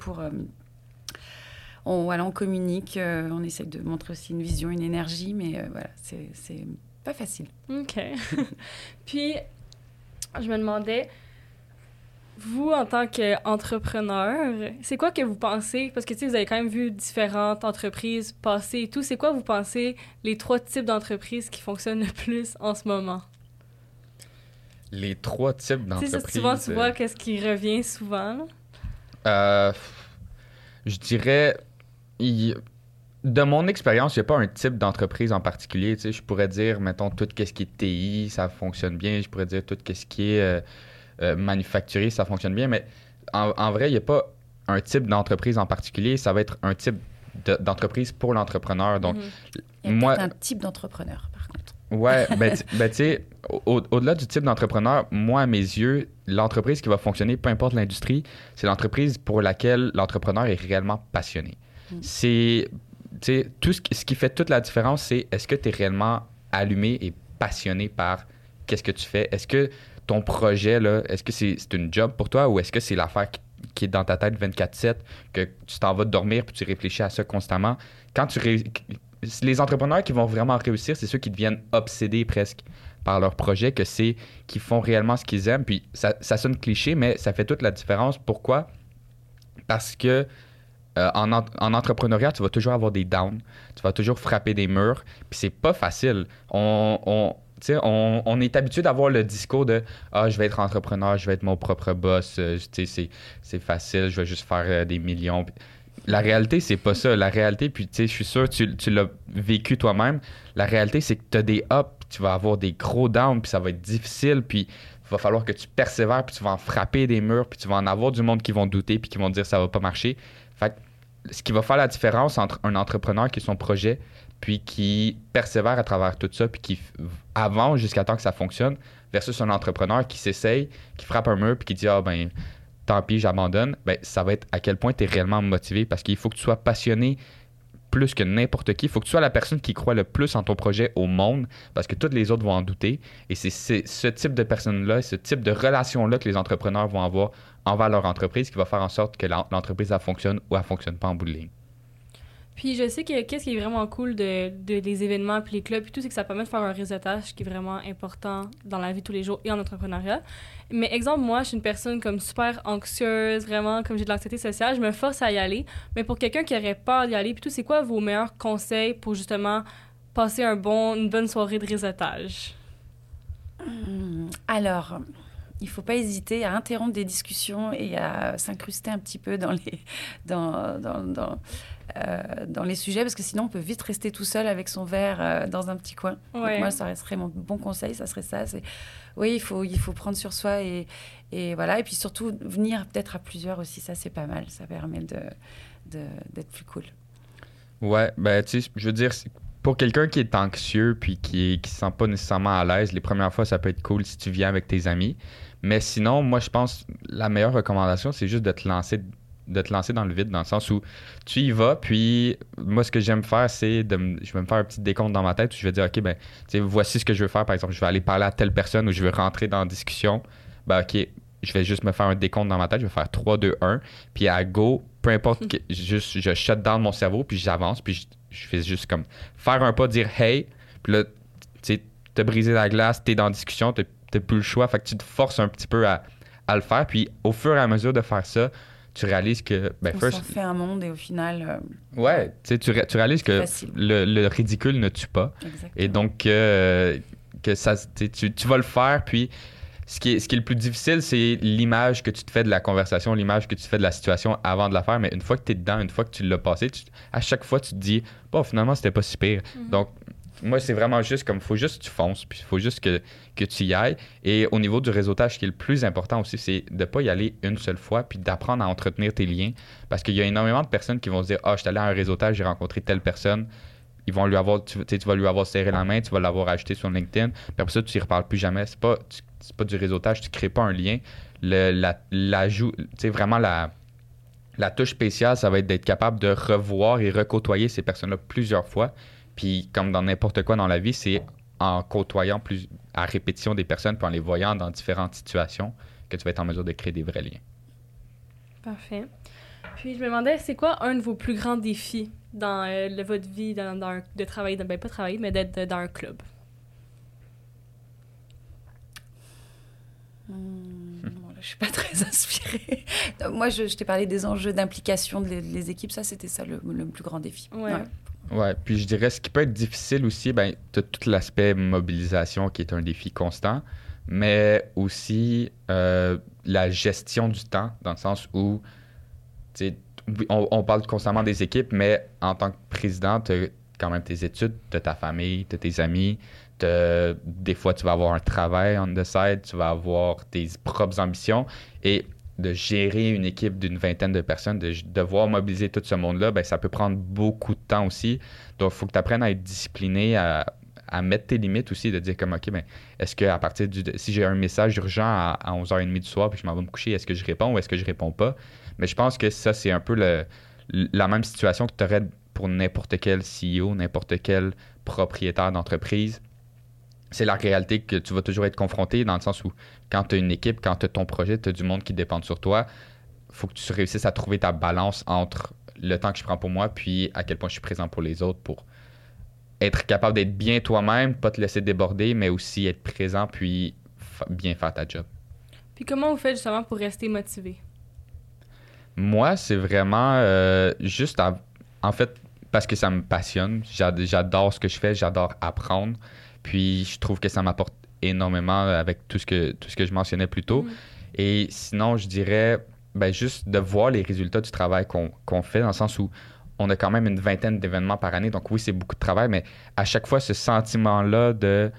on communique, on essaie de montrer aussi une vision, une énergie, mais voilà, c'est pas facile. OK. Puis, je me demandais, vous, en tant qu'entrepreneur, c'est quoi que vous pensez? Parce que, tu sais, vous avez quand même vu différentes entreprises passer et tout. C'est quoi, vous pensez, les 3 types d'entreprises qui fonctionnent le plus en ce moment? Les 3 types d'entreprises... Tu sais, souvent, tu vois qu'est-ce qui revient souvent? Je dirais... De mon expérience, il n'y a pas un type d'entreprise en particulier. Tu sais, je pourrais dire, mettons, tout ce qui est TI, ça fonctionne bien. Je pourrais dire tout ce qui est manufacturier, ça fonctionne bien. Mais en vrai, il n'y a pas un type d'entreprise en particulier. Ça va être un type d'entreprise pour l'entrepreneur. Donc, il y a peut-être un type d'entrepreneur, par contre. Ouais, tu sais, au-delà du type d'entrepreneur, moi, à mes yeux, l'entreprise qui va fonctionner, peu importe l'industrie, c'est l'entreprise pour laquelle l'entrepreneur est réellement passionné. C'est, tu sais, ce qui fait toute la différence, c'est est-ce que tu es réellement allumé et passionné par qu'est-ce que tu fais? Est-ce que ton projet, là, est-ce que c'est une job pour toi ou est-ce que c'est l'affaire qui est dans ta tête 24/7, que tu t'en vas dormir puis tu réfléchis à ça constamment? Quand les entrepreneurs qui vont vraiment réussir, c'est ceux qui deviennent obsédés presque par leur projet, qui font réellement ce qu'ils aiment. Puis ça sonne cliché, mais ça fait toute la différence. Pourquoi? Parce que en entrepreneuriat, tu vas toujours avoir des downs, tu vas toujours frapper des murs, puis c'est pas facile. Tu sais, on est habitué d'avoir le discours de je vais être entrepreneur, je vais être mon propre boss, tu sais, c'est facile, je vais juste faire des millions. La réalité, c'est pas ça. La réalité, puis tu sais, je suis sûr que tu l'as vécu toi-même. La réalité, c'est que tu as des ups, tu vas avoir des gros downs, puis ça va être difficile, puis il va falloir que tu persévères, puis tu vas en frapper des murs, puis tu vas en avoir du monde qui vont douter, puis qui vont dire ça va pas marcher. Fait que ce qui va faire la différence entre un entrepreneur qui est son projet, puis qui persévère à travers tout ça, puis qui avance jusqu'à temps que ça fonctionne, versus un entrepreneur qui s'essaye, qui frappe un mur, puis qui dit tant pis, j'abandonne, ben, ça va être à quel point tu es réellement motivé parce qu'il faut que tu sois passionné plus que n'importe qui. Il faut que tu sois la personne qui croit le plus en ton projet au monde parce que toutes les autres vont en douter. Et c'est ce type de personnes-là, ce type de relation-là que les entrepreneurs vont avoir envers leur entreprise qui va faire en sorte que l'entreprise elle fonctionne ou elle fonctionne pas en bout de ligne. Puis je sais que qu'est-ce qui est vraiment cool des événements puis les clubs et tout, c'est que ça permet de faire un réseautage qui est vraiment important dans la vie de tous les jours et en entrepreneuriat. Mais exemple, moi, je suis une personne comme super anxieuse, vraiment, comme j'ai de l'anxiété sociale, je me force à y aller. Mais pour quelqu'un qui aurait peur d'y aller, puis tout, c'est quoi vos meilleurs conseils pour justement passer une bonne soirée de réseautage? Alors, il ne faut pas hésiter à interrompre des discussions et à s'incruster un petit peu dans les sujets, parce que sinon, on peut vite rester tout seul avec son verre dans un petit coin. Ouais. Donc moi, ça resterait mon bon conseil, ça serait ça. Oui, il faut prendre sur soi et voilà. Et puis surtout, venir peut-être à plusieurs aussi, ça, c'est pas mal. Ça permet d'être plus cool. Ouais, ben tu sais, je veux dire, pour quelqu'un qui est anxieux puis qui se sent pas nécessairement à l'aise, les premières fois, ça peut être cool si tu viens avec tes amis. Mais sinon, moi, je pense la meilleure recommandation, c'est juste de te lancer dans le vide, dans le sens où tu y vas, puis moi, ce que j'aime faire, c'est je vais me faire un petit décompte dans ma tête où je vais dire, OK, ben, tu sais, voici ce que je veux faire. Par exemple, je vais aller parler à telle personne ou je veux rentrer dans la discussion. Ben, OK, je vais juste me faire un décompte dans ma tête. Je vais faire 3, 2, 1. Puis à go, peu importe, juste, je shut down mon cerveau, puis j'avance, puis je fais juste comme faire un pas, dire hey, puis là, tu sais, t'as brisé la glace, t'es dans la discussion, t'as plus le choix, fait que tu te forces un petit peu à le faire, puis au fur et à mesure de faire ça, tu réalises que... Ben, on s'en fait un monde et au final... ouais, tu sais, tu réalises que le ridicule ne tue pas. Exactement. Et donc, que ça, tu vas le faire, puis ce qui est le plus difficile, c'est l'image que tu te fais de la conversation, l'image que tu te fais de la situation avant de la faire, mais une fois que tu es dedans, une fois que tu l'as passé, à chaque fois, tu te dis, bon, finalement, c'était pas si pire. Mm-hmm. Donc, moi, c'est vraiment juste comme, il faut juste que tu fonces, puis il faut juste que tu y ailles. Et au niveau du réseautage, ce qui est le plus important aussi, c'est de ne pas y aller une seule fois, puis d'apprendre à entretenir tes liens. Parce qu'il y a énormément de personnes qui vont se dire, je suis allé à un réseautage, j'ai rencontré telle personne. Ils vont lui avoir, tu vas lui avoir serré la main, tu vas l'avoir ajouté sur LinkedIn, puis après ça, tu n'y reparles plus jamais. C'est pas du réseautage, tu ne crées pas un lien. L'ajout, tu sais, vraiment la touche spéciale, ça va être d'être capable de revoir et recôtoyer ces personnes-là plusieurs fois. Puis comme dans n'importe quoi dans la vie, c'est en côtoyant à répétition des personnes, puis en les voyant dans différentes situations, que tu vas être en mesure de créer des vrais liens. Parfait. Puis je me demandais, c'est quoi un de vos plus grands défis dans votre vie, de travailler, pas travailler, mais d'être dans un club? Je suis pas très inspirée. Moi, je t'ai parlé des enjeux d'implication des équipes. Ça, c'était ça le plus grand défi. Ouais, puis je dirais, ce qui peut être difficile aussi, ben, tu as tout l'aspect mobilisation qui est un défi constant, mais aussi la gestion du temps, dans le sens où, tu sais, on parle constamment des équipes, mais en tant que président, tu as quand même tes études, tu as ta famille, tu as tes amis, des fois, tu vas avoir un travail on the side, tu vas avoir tes propres ambitions, et de gérer une équipe d'une vingtaine de personnes, de devoir mobiliser tout ce monde-là, ben, ça peut prendre beaucoup de temps aussi. Donc, il faut que tu apprennes à être discipliné, à à mettre tes limites aussi, de dire comme, OK, ben, est-ce que à partir si j'ai un message urgent à 11h30 du soir, puis je m'en vais me coucher, est-ce que je réponds ou est-ce que je réponds pas? Mais je pense que ça, c'est un peu la même situation que tu aurais pour n'importe quel CEO, n'importe quel propriétaire d'entreprise. C'est la réalité que tu vas toujours être confronté dans le sens où quand tu as une équipe, quand tu as ton projet, tu as du monde qui dépend sur toi, il faut que tu réussisses à trouver ta balance entre le temps que je prends pour moi puis à quel point je suis présent pour les autres pour être capable d'être bien toi-même, pas te laisser déborder, mais aussi être présent puis bien faire ta job. Puis comment vous faites justement pour rester motivé? Moi, c'est vraiment juste en fait parce que ça me passionne. J'adore ce que je fais, j'adore apprendre. Puis je trouve que ça m'apporte énormément avec tout ce que je mentionnais plus tôt. Et sinon, je dirais juste de voir les résultats du travail qu'on fait, dans le sens où on a quand même une vingtaine d'événements par année. Donc oui, c'est beaucoup de travail, mais à chaque fois, ce sentiment-là de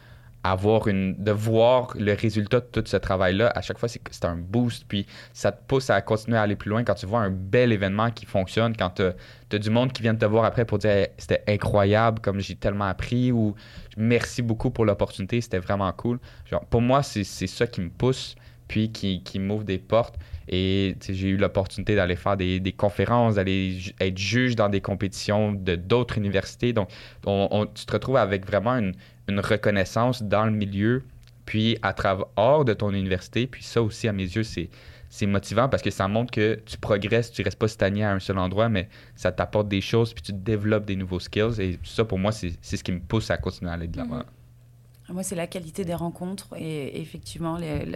voir le résultat de tout ce travail-là, à chaque fois, c'est un boost. Puis ça te pousse à continuer à aller plus loin quand tu vois un bel événement qui fonctionne, quand tu as du monde qui vient te voir après pour dire hey, c'était incroyable, comme j'ai tellement appris, ou merci beaucoup pour l'opportunité, c'était vraiment cool. Genre, pour moi, c'est ça qui me pousse, puis qui m'ouvre des portes. Et j'ai eu l'opportunité d'aller faire des conférences, d'aller être juge dans des compétitions d'autres universités. Donc, tu te retrouves avec vraiment une reconnaissance dans le milieu, puis à travers hors de ton université. Puis ça aussi, à mes yeux, c'est motivant parce que ça montre que tu progresses, tu restes pas stagné à un seul endroit, mais ça t'apporte des choses, puis tu développes des nouveaux skills. Et ça, pour moi, c'est ce qui me pousse à continuer à aller de l'avant. Moi, c'est la qualité des rencontres et effectivement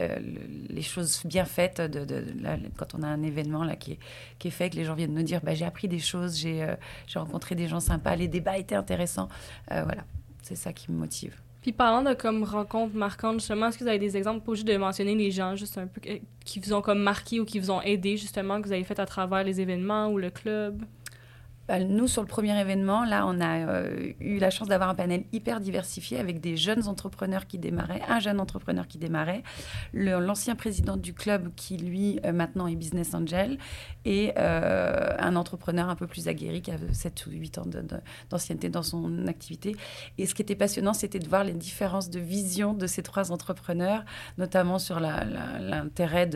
les choses bien faites. Quand on a un événement là, qui est fait, que les gens viennent nous dire j'ai appris des choses, j'ai rencontré des gens sympas, les débats étaient intéressants. Voilà, c'est ça qui me motive. Puis parlant de comme rencontres marquantes, justement, est-ce que vous avez des exemples, pas juste de mentionner les gens, juste un peu qui vous ont comme marqué ou qui vous ont aidé, justement, que vous avez fait à travers les événements ou le club? Nous, sur le premier événement, là, on a eu la chance d'avoir un panel hyper diversifié avec des jeunes entrepreneurs qui démarraient, un jeune entrepreneur qui démarrait, l'ancien président du club qui, lui, maintenant est business angel, et un entrepreneur un peu plus aguerri qui avait 7 ou 8 ans d'ancienneté dans son activité. Et ce qui était passionnant, c'était de voir les différences de vision de ces 3 entrepreneurs, notamment sur l'intérêt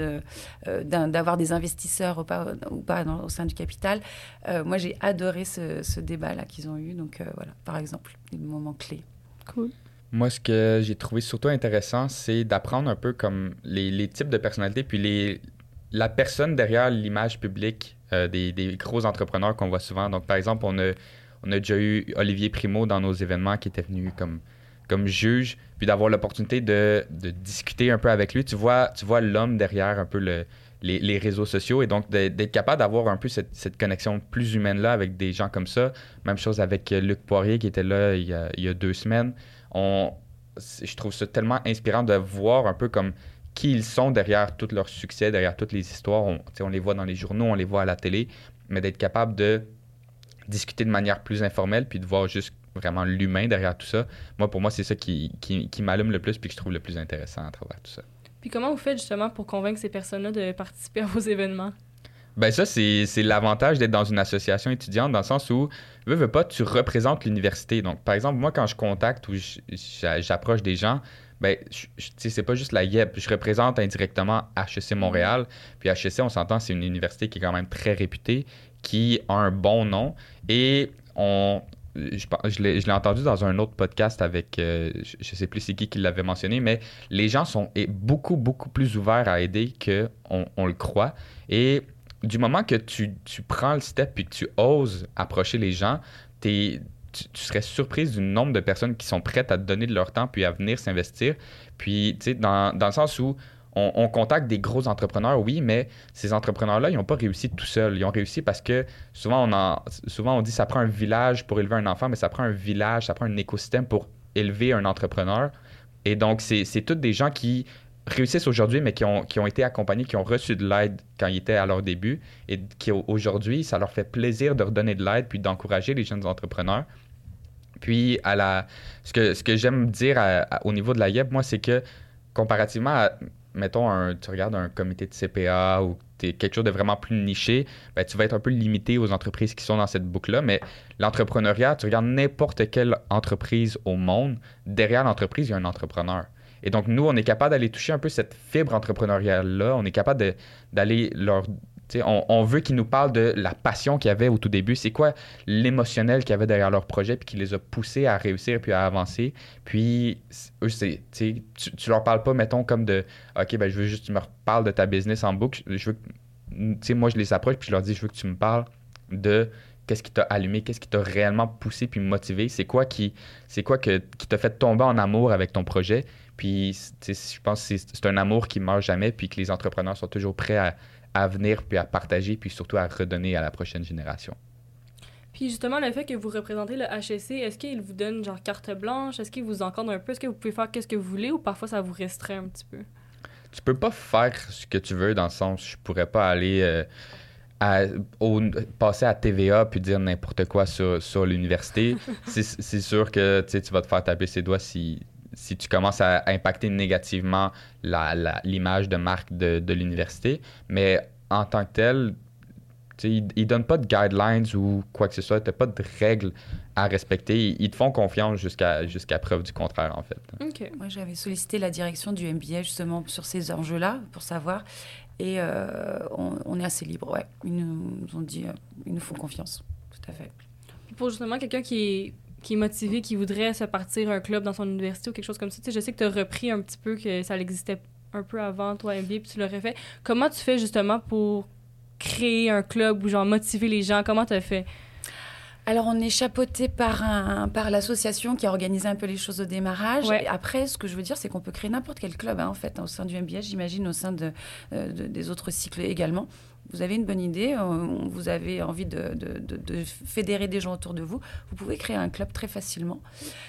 d'avoir des investisseurs ou pas au sein du capital. Moi, j'ai adoré ce débat-là qu'ils ont eu. Donc, voilà, par exemple, des moments clés. Cool. Moi, ce que j'ai trouvé surtout intéressant, c'est d'apprendre un peu comme les types de personnalités, puis la personne derrière l'image publique des gros entrepreneurs qu'on voit souvent. Donc, par exemple, on a déjà eu Olivier Primo dans nos événements qui était venu comme juge, puis d'avoir l'opportunité de discuter un peu avec lui. Tu vois l'homme derrière un peu les réseaux sociaux, et donc d'être capable d'avoir un peu cette connexion plus humaine-là avec des gens comme ça. Même chose avec Luc Poirier qui était là il y a 2 semaines. Je trouve ça tellement inspirant de voir un peu comme qui ils sont derrière tout leur succès, derrière toutes les histoires. On les voit dans les journaux, on les voit à la télé, mais d'être capable de discuter de manière plus informelle puis de voir juste vraiment l'humain derrière tout ça. Pour moi, c'est ça qui m'allume le plus puis que je trouve le plus intéressant à travers tout ça. Puis comment vous faites justement pour convaincre ces personnes-là de participer à vos événements? Ça, c'est l'avantage d'être dans une association étudiante, dans le sens où, veux pas, tu représentes l'université. Donc, par exemple, moi, quand je contacte ou j'approche des gens, c'est pas juste la YEP. Je représente indirectement HEC Montréal. Puis HEC, on s'entend, c'est une université qui est quand même très réputée, qui a un bon nom. Et je l'ai entendu dans un autre podcast avec, je sais plus c'est qui l'avait mentionné, mais les gens sont beaucoup, beaucoup plus ouverts à aider qu'on le croit. Et du moment que tu prends le step et que tu oses approcher les gens, tu serais surprise du nombre de personnes qui sont prêtes à te donner de leur temps puis à venir s'investir. Puis, tu sais, dans le sens où on contacte des gros entrepreneurs, oui, mais ces entrepreneurs-là, ils n'ont pas réussi tout seuls. Ils ont réussi parce que souvent on dit que ça prend un village pour élever un enfant, mais ça prend un village, ça prend un écosystème pour élever un entrepreneur. Et donc, c'est tous des gens qui réussissent aujourd'hui, mais qui ont été accompagnés, qui ont reçu de l'aide quand ils étaient à leur début, et qui aujourd'hui, ça leur fait plaisir de redonner de l'aide puis d'encourager les jeunes entrepreneurs. Puis, ce que j'aime dire au niveau de la YEP, moi, c'est que comparativement à mettons, tu regardes un comité de CPA ou quelque chose de vraiment plus niché, ben, tu vas être un peu limité aux entreprises qui sont dans cette boucle-là. Mais l'entrepreneuriat, tu regardes n'importe quelle entreprise au monde, derrière l'entreprise, il y a un entrepreneur. Et donc, nous, on est capable d'aller toucher un peu cette fibre entrepreneuriale-là. On est capable d'aller leur... On veut qu'ils nous parlent de la passion qu'il y avait au tout début. C'est quoi l'émotionnel qu'il y avait derrière leur projet puis qui les a poussés à réussir puis à avancer. Puis, eux, tu leur parles pas, mettons, comme de « OK, ben je veux juste que tu me reparles de ta business en boucle. » Je veux que, moi, je les approche puis je leur dis « Je veux que tu me parles de qu'est-ce qui t'a allumé, qu'est-ce qui t'a réellement poussé puis motivé. C'est quoi qui t'a fait tomber en amour avec ton projet. » Puis, je pense que c'est un amour qui ne meurt jamais puis que les entrepreneurs sont toujours prêts à venir, puis à partager, puis surtout à redonner à la prochaine génération. Puis justement, le fait que vous représentez le HEC, est-ce qu'il vous donne genre carte blanche? Est-ce qu'il vous encadre un peu? Est-ce que vous pouvez faire ce que vous voulez ou parfois ça vous restreint un petit peu? Tu peux pas faire ce que tu veux dans le sens, je pourrais pas aller passer à TVA puis dire n'importe quoi sur l'université. c'est sûr que tu vas te faire taper ses doigts si tu commences à impacter négativement l'image de marque de l'université. Mais en tant que tel, ils ne donnent pas de guidelines ou quoi que ce soit. Tu n'as pas de règles à respecter. Ils te font confiance jusqu'à preuve du contraire, en fait. OK. Moi, j'avais sollicité la direction du MBA justement sur ces enjeux-là, pour savoir. Et on est assez libre, ouais. Ils nous ont dit, ils nous font confiance, tout à fait. Puis pour justement quelqu'un qui est motivé, qui voudrait se partir un club dans son université ou quelque chose comme ça. Tu sais, je sais que tu as repris un petit peu, que ça existait un peu avant, toi, MBA, puis tu l'aurais fait. Comment tu fais justement pour créer un club ou genre motiver les gens? Comment tu as fait? Alors, on est chapeauté par l'association qui a organisé un peu les choses au démarrage. Ouais. Et après, ce que je veux dire, c'est qu'on peut créer n'importe quel club, en fait, au sein du MBA, j'imagine, au sein des autres cycles également. Vous avez une bonne idée, vous avez envie de fédérer des gens autour de vous, vous pouvez créer un club très facilement.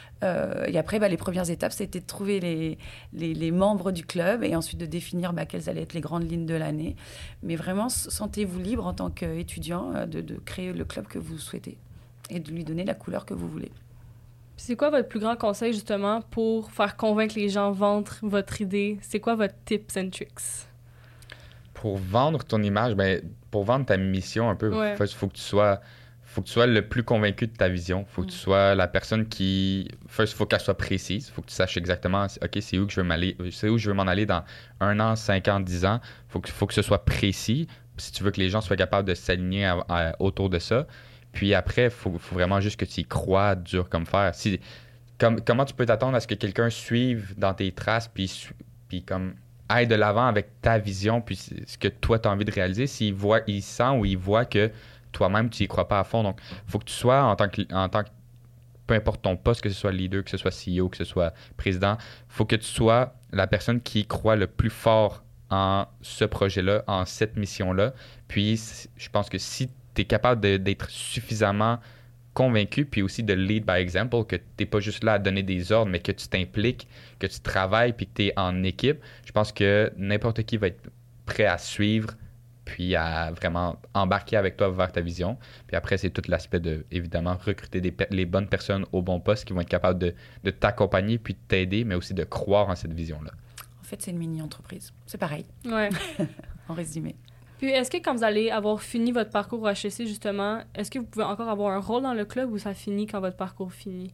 Et après, les premières étapes, c'était de trouver les membres du club et ensuite de définir quelles allaient être les grandes lignes de l'année. Mais vraiment, sentez-vous libre en tant qu'étudiant de créer le club que vous souhaitez et de lui donner la couleur que vous voulez. Puis c'est quoi votre plus grand conseil justement pour faire convaincre les gens vendre votre idée? C'est quoi votre tips and tricks? Pour vendre ton image, pour vendre ta mission un peu, il faut que tu sois le plus convaincu de ta vision. Il faut que tu sois la personne qui... il faut qu'elle soit précise. Il faut que tu saches exactement, OK, c'est où je veux m'en aller dans 1 an, 5 ans, 10 ans. Il faut que ce soit précis si tu veux que les gens soient capables de s'aligner autour de ça. Puis après, il faut vraiment juste que tu y crois dur comme fer. Comment tu peux t'attendre à ce que quelqu'un suive dans tes traces puis comme aille de l'avant avec ta vision puis ce que toi, tu as envie de réaliser s'il sent ou il voit que toi-même, tu n'y crois pas à fond. Donc, il faut que tu sois, en tant que peu importe ton poste, que ce soit leader, que ce soit CEO, que ce soit président, il faut que tu sois la personne qui croit le plus fort en ce projet-là, en cette mission-là. Puis, je pense que si tu es capable d'être suffisamment convaincu, puis aussi de lead by example, que tu n'es pas juste là à donner des ordres, mais que tu t'impliques, que tu travailles, puis que tu es en équipe, je pense que n'importe qui va être prêt à suivre puis à vraiment embarquer avec toi vers ta vision. Puis après, c'est tout l'aspect de, évidemment, recruter les bonnes personnes au bon poste qui vont être capables de t'accompagner puis de t'aider, mais aussi de croire en cette vision-là. En fait, c'est une mini-entreprise. C'est pareil. Ouais. En résumé. Puis est-ce que quand vous allez avoir fini votre parcours au HEC, justement, est-ce que vous pouvez encore avoir un rôle dans le club ou ça finit quand votre parcours finit?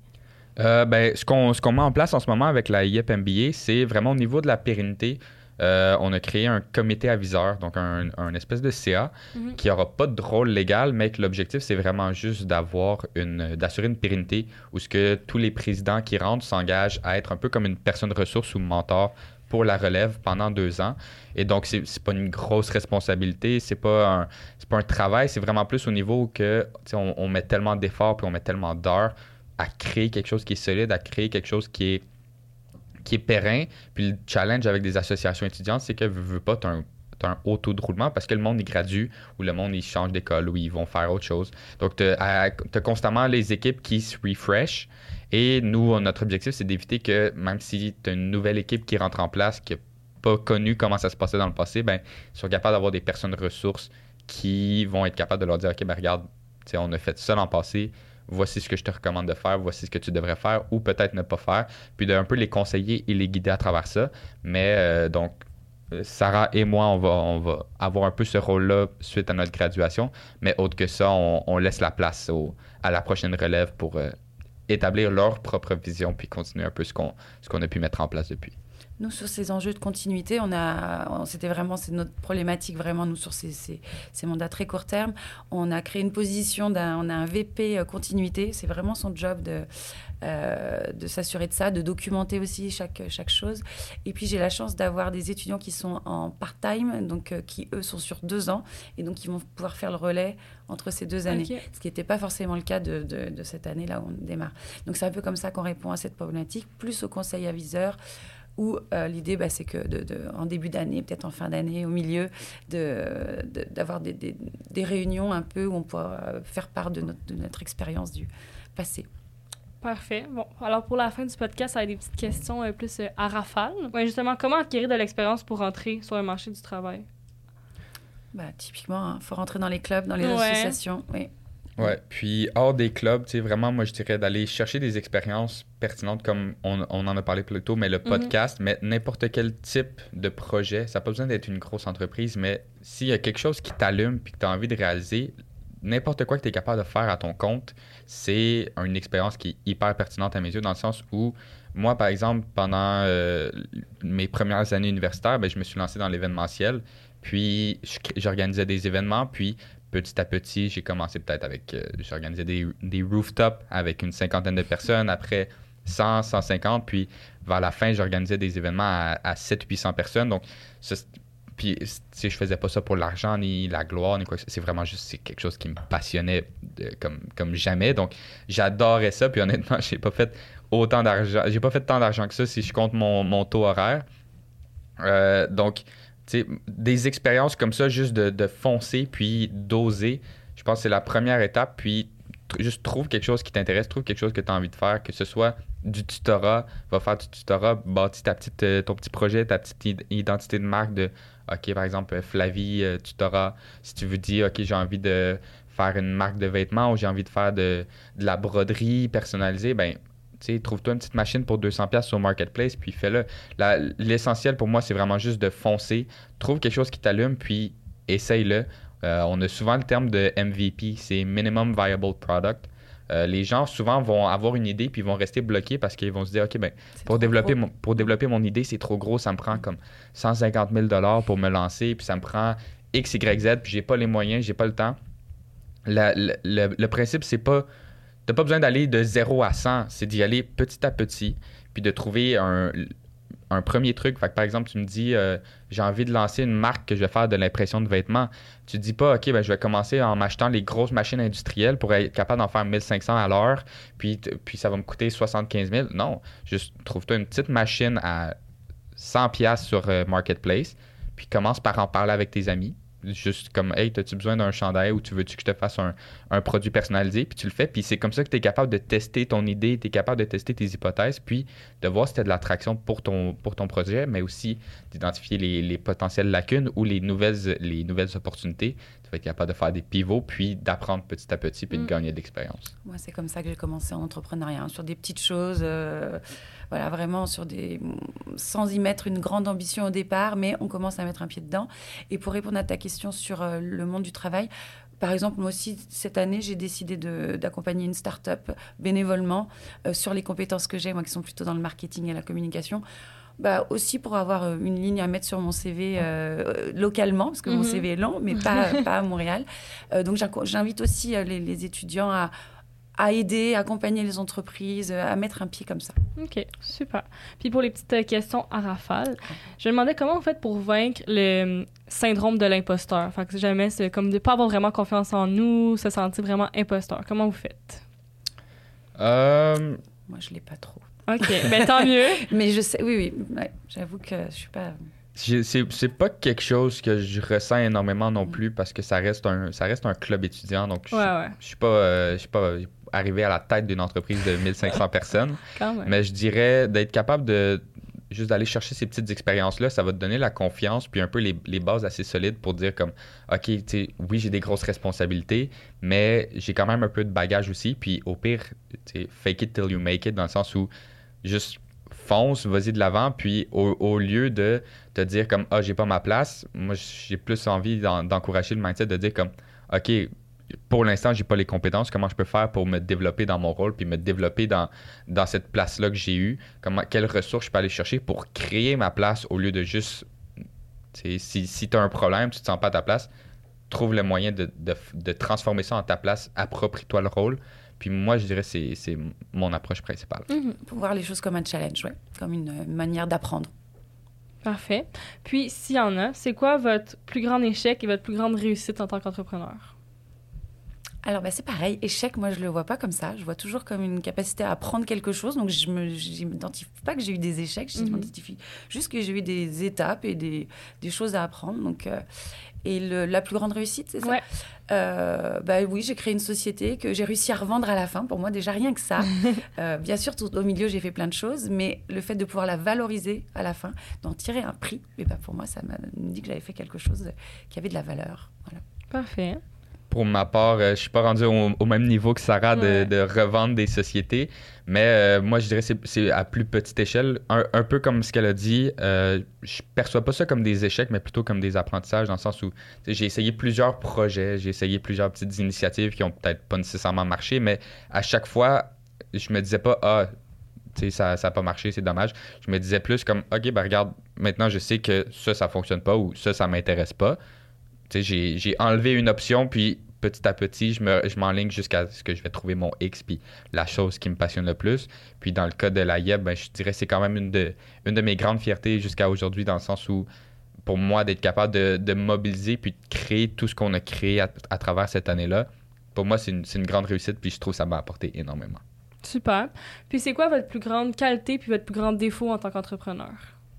Ce qu'on met en place en ce moment avec la IEP MBA, c'est vraiment au niveau de la pérennité. On a créé un comité aviseur, donc un espèce de CA qui n'aura pas de rôle légal, mais que l'objectif, c'est vraiment juste d'assurer une pérennité où ce que tous les présidents qui rentrent s'engagent à être un peu comme une personne ressource ou mentor pour la relève pendant 2 ans. Et donc, c'est pas une grosse responsabilité, c'est pas un travail, c'est vraiment plus au niveau que on met tellement d'efforts puis on met tellement d'heures à créer quelque chose qui est solide, à créer quelque chose qui est périn. Puis le challenge avec des associations étudiantes, c'est que veux pas, tu as un haut taux de roulement parce que le monde, il gradue ou le monde, il change d'école ou ils vont faire autre chose. Donc, tu as constamment les équipes qui se refresh. Et nous, notre objectif, c'est d'éviter que même si tu as une nouvelle équipe qui rentre en place, qui n'a pas connu comment ça se passait dans le passé, ils soient capables d'avoir des personnes ressources qui vont être capables de leur dire, OK, regarde, on a fait ça dans le passé, voici ce que je te recommande de faire, voici ce que tu devrais faire ou peut-être ne pas faire, puis d'un peu les conseiller et les guider à travers ça. Mais donc, Sarah et moi, on va avoir un peu ce rôle-là suite à notre graduation, mais autre que ça, on laisse la place à la prochaine relève pour établir leur propre vision puis continuer un peu ce qu'on a pu mettre en place depuis. Nous, sur ces enjeux de continuité, c'était vraiment, c'est notre problématique, vraiment, nous, sur ces mandats très court terme. On a créé une position, on a un VP continuité. C'est vraiment son job de s'assurer de ça, de documenter aussi chaque chose. Et puis, j'ai la chance d'avoir des étudiants qui sont en part-time, donc qui, eux, sont sur 2 ans. Et donc, ils vont pouvoir faire le relais entre ces 2 années. Okay. Ce qui n'était pas forcément le cas de cette année, là où on démarre. Donc, c'est un peu comme ça qu'on répond à cette problématique, plus au conseil aviseur, où l'idée, c'est que en début d'année, peut-être en fin d'année, au milieu, d'avoir des réunions un peu où on pourra faire part de notre expérience du passé. Parfait. Bon, alors pour la fin du podcast, ça va être des petites questions plus à rafale. Ouais, justement, comment acquérir de l'expérience pour rentrer sur le marché du travail? Typiquement, il faut rentrer dans les clubs, dans les associations, oui. Ouais, puis hors des clubs, tu sais, vraiment, moi, je dirais d'aller chercher des expériences pertinentes, comme on en a parlé plus tôt, mais le podcast, mais n'importe quel type de projet, ça n'a pas besoin d'être une grosse entreprise, mais s'il y a quelque chose qui t'allume puis que tu as envie de réaliser, n'importe quoi que tu es capable de faire à ton compte, c'est une expérience qui est hyper pertinente à mes yeux, dans le sens où, moi, par exemple, pendant mes premières années universitaires, je me suis lancé dans l'événementiel, puis j'organisais des événements, puis petit à petit, j'ai commencé peut-être avec... j'organisais des rooftops avec une 50aine de personnes. Après, 100, 150. Puis, vers la fin, j'organisais des événements à 700-800 personnes. Donc, puis, je faisais pas ça pour l'argent, ni la gloire, ni quoi que ce soit. C'est vraiment juste quelque chose qui me passionnait comme jamais. Donc, j'adorais ça. Puis, honnêtement, j'ai pas fait autant d'argent. J'ai pas fait tant d'argent que ça si je compte mon taux horaire. Donc... T'sais, des expériences comme ça, juste de foncer puis d'oser, je pense que c'est la première étape. Puis juste trouve quelque chose qui t'intéresse, trouve quelque chose que tu as envie de faire, que ce soit du tutorat, va faire du tutorat, bâtis ton petit projet, ta petite identité de marque de OK, par exemple, Flavie, tutorat. Si tu veux dire OK, j'ai envie de faire une marque de vêtements ou j'ai envie de faire de la broderie personnalisée, trouve-toi une petite machine pour 200$ sur Marketplace, puis fais-le. L'essentiel pour moi, c'est vraiment juste de foncer. Trouve quelque chose qui t'allume, puis essaye-le. On a souvent le terme de MVP, c'est Minimum Viable Product. Les gens, souvent, vont avoir une idée, puis ils vont rester bloqués parce qu'ils vont se dire, OK, pour développer mon idée, c'est trop gros, ça me prend comme 150 000$ pour me lancer, puis ça me prend X, Y, Z, puis j'ai pas les moyens, j'ai pas le temps. Le principe, c'est pas... T'as pas besoin d'aller de 0 à 100, c'est d'y aller petit à petit, puis de trouver un premier truc. Fait que, par exemple, tu me dis, j'ai envie de lancer une marque que je vais faire de l'impression de vêtements. Tu te dis pas, OK, je vais commencer en m'achetant les grosses machines industrielles pour être capable d'en faire 1500 à l'heure, puis ça va me coûter 75 000. Non, juste trouve-toi une petite machine à 100$ sur Marketplace, puis commence par en parler avec tes amis. Juste comme, hey, as-tu besoin d'un chandail ou tu veux-tu que je te fasse un produit personnalisé? Puis tu le fais. Puis c'est comme ça que tu es capable de tester ton idée, tu es capable de tester tes hypothèses, puis de voir si tu as de l'attraction pour ton projet, mais aussi d'identifier les potentielles lacunes ou les nouvelles opportunités. Tu vas être capable de faire des pivots, puis d'apprendre petit à petit, puis de gagner de l'expérience. Moi, c'est comme ça que j'ai commencé en entrepreneuriat, sur des petites choses. Voilà, vraiment sans y mettre une grande ambition au départ, mais on commence à mettre un pied dedans. Et pour répondre à ta question sur le monde du travail, par exemple, moi aussi, cette année, j'ai décidé d'accompagner une start-up bénévolement sur les compétences que j'ai, moi qui sont plutôt dans le marketing et la communication. Aussi pour avoir une ligne à mettre sur mon CV localement, parce que mon CV est long, mais pas à Montréal. Donc, j'invite aussi les étudiants à aider, à accompagner les entreprises, à mettre un pied comme ça. OK, super. Puis pour les petites questions à rafale, je me demandais comment vous faites pour vaincre le syndrome de l'imposteur. Fait que jamais, c'est comme de ne pas avoir vraiment confiance en nous, se sentir vraiment imposteur. Comment vous faites? Moi, je ne l'ai pas trop. OK, tant mieux. Mais je sais, oui, ouais, j'avoue que je suis pas... C'est pas quelque chose que je ressens énormément non plus parce que ça reste un club étudiant, donc je suis pas arrivé à la tête d'une entreprise de 1500 personnes. Quand même. Mais je dirais d'être capable de juste d'aller chercher ces petites expériences-là, ça va te donner la confiance puis un peu les bases assez solides pour dire comme, OK, tu sais, oui, j'ai des grosses responsabilités, mais j'ai quand même un peu de bagage aussi, puis au pire, tu sais, fake it till you make it, dans le sens où juste fonce, vas-y de l'avant, puis au lieu de te dire comme, ah, j'ai pas ma place. Moi, j'ai plus envie d'encourager le mindset de dire comme, OK, pour l'instant, j'ai pas les compétences. Comment je peux faire pour me développer dans mon rôle puis me développer dans cette place-là que j'ai eue? Quelles ressources je peux aller chercher pour créer ma place au lieu de juste, si tu as un problème, tu te sens pas à ta place, trouve le moyen de transformer ça en ta place, approprie-toi le rôle. Puis moi, je dirais que c'est mon approche principale. Pour voir les choses comme un challenge, comme une manière d'apprendre. Parfait. Puis, s'il y en a, c'est quoi votre plus grand échec et votre plus grande réussite en tant qu'entrepreneur? Alors, c'est pareil. Échec, moi, je le vois pas comme ça. Je vois toujours comme une capacité à apprendre quelque chose. Donc, je m'identifie pas que j'ai eu des échecs. Je m'identifie juste que j'ai eu des étapes et des choses à apprendre. Donc, et la plus grande réussite, c'est ça? Oui, j'ai créé une société que j'ai réussi à revendre à la fin. Pour moi, déjà, rien que ça. Bien sûr, tout au milieu, j'ai fait plein de choses. Mais le fait de pouvoir la valoriser à la fin, d'en tirer un prix, pour moi, ça m'a dit que j'avais fait quelque chose qui avait de la valeur. Voilà. Parfait. Pour ma part, je suis pas rendu au même niveau que Sarah de revendre des sociétés, mais moi, je dirais que c'est à plus petite échelle. Un peu comme ce qu'elle a dit, je perçois pas ça comme des échecs, mais plutôt comme des apprentissages, dans le sens où j'ai essayé plusieurs projets, j'ai essayé plusieurs petites initiatives qui ont peut-être pas nécessairement marché, mais à chaque fois, je me disais pas, ça n'a pas marché, c'est dommage. Je me disais plus comme, OK, regarde, maintenant, je sais que ça fonctionne pas ou ça m'intéresse pas. J'ai enlevé une option, puis petit à petit, je m'enligne jusqu'à ce que je vais trouver mon X, puis la chose qui me passionne le plus. Puis dans le cas de la YEB, je dirais que c'est quand même une de mes grandes fiertés jusqu'à aujourd'hui, dans le sens où, pour moi, d'être capable de mobiliser puis de créer tout ce qu'on a créé à travers cette année-là, pour moi, c'est une grande réussite, puis je trouve que ça m'a apporté énormément. Super. Puis c'est quoi votre plus grande qualité puis votre plus grand défaut en tant qu'entrepreneur?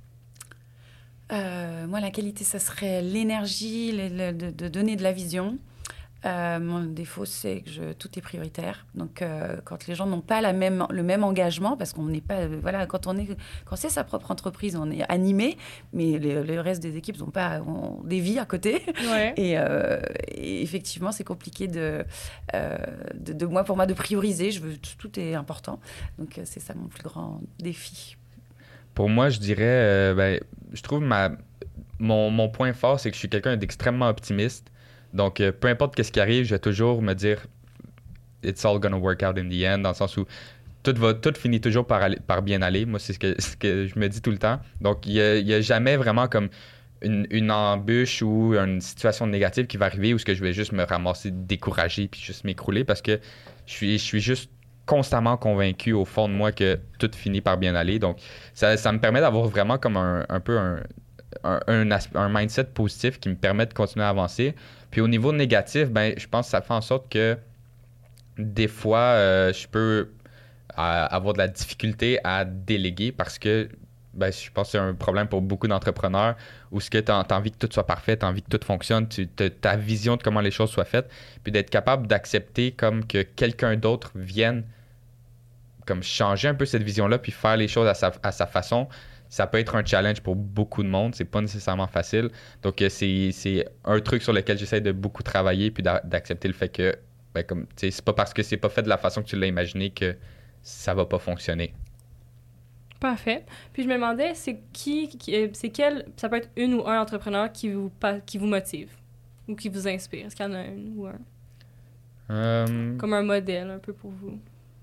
Moi, la qualité, ça serait l'énergie, de donner de la vision. Mon défaut, c'est que tout est prioritaire. Donc, quand les gens n'ont pas le même engagement, parce qu'on n'est pas... quand c'est sa propre entreprise, on est animé, mais le reste des équipes ont des vies à côté. Ouais. Et effectivement, c'est compliqué pour moi de prioriser. Tout est important. Donc, c'est ça mon plus grand défi. Pour moi, je dirais... je trouve mon point fort, c'est que je suis quelqu'un d'extrêmement optimiste. Donc, peu importe ce qui arrive, je vais toujours me dire « It's all gonna work out in the end », dans le sens où tout finit toujours par bien aller. Moi, c'est ce que je me dis tout le temps. Donc, il y a jamais vraiment comme une embûche ou une situation négative qui va arriver où je vais juste me ramasser découragé puis juste m'écrouler, parce que je suis juste constamment convaincu au fond de moi que tout finit par bien aller. Donc, ça me permet d'avoir vraiment comme un peu un mindset positif qui me permet de continuer à avancer. Puis au niveau négatif, je pense que ça fait en sorte que des fois, je peux avoir de la difficulté à déléguer, parce que je pense que c'est un problème pour beaucoup d'entrepreneurs où tu as envie que tout soit parfait, tu as envie que tout fonctionne, tu as ta vision de comment les choses soient faites, puis d'être capable d'accepter comme que quelqu'un d'autre vienne comme changer un peu cette vision-là puis faire les choses à sa façon. Ça peut être un challenge pour beaucoup de monde. C'est pas nécessairement facile. Donc, c'est un truc sur lequel j'essaie de beaucoup travailler puis d'accepter le fait que c'est pas parce que c'est pas fait de la façon que tu l'as imaginé que ça va pas fonctionner. Parfait. Puis je me demandais, c'est quel, ça peut être une ou un entrepreneur qui vous motive ou qui vous inspire. Est-ce qu'il y en a une ou un? Comme un modèle un peu pour vous.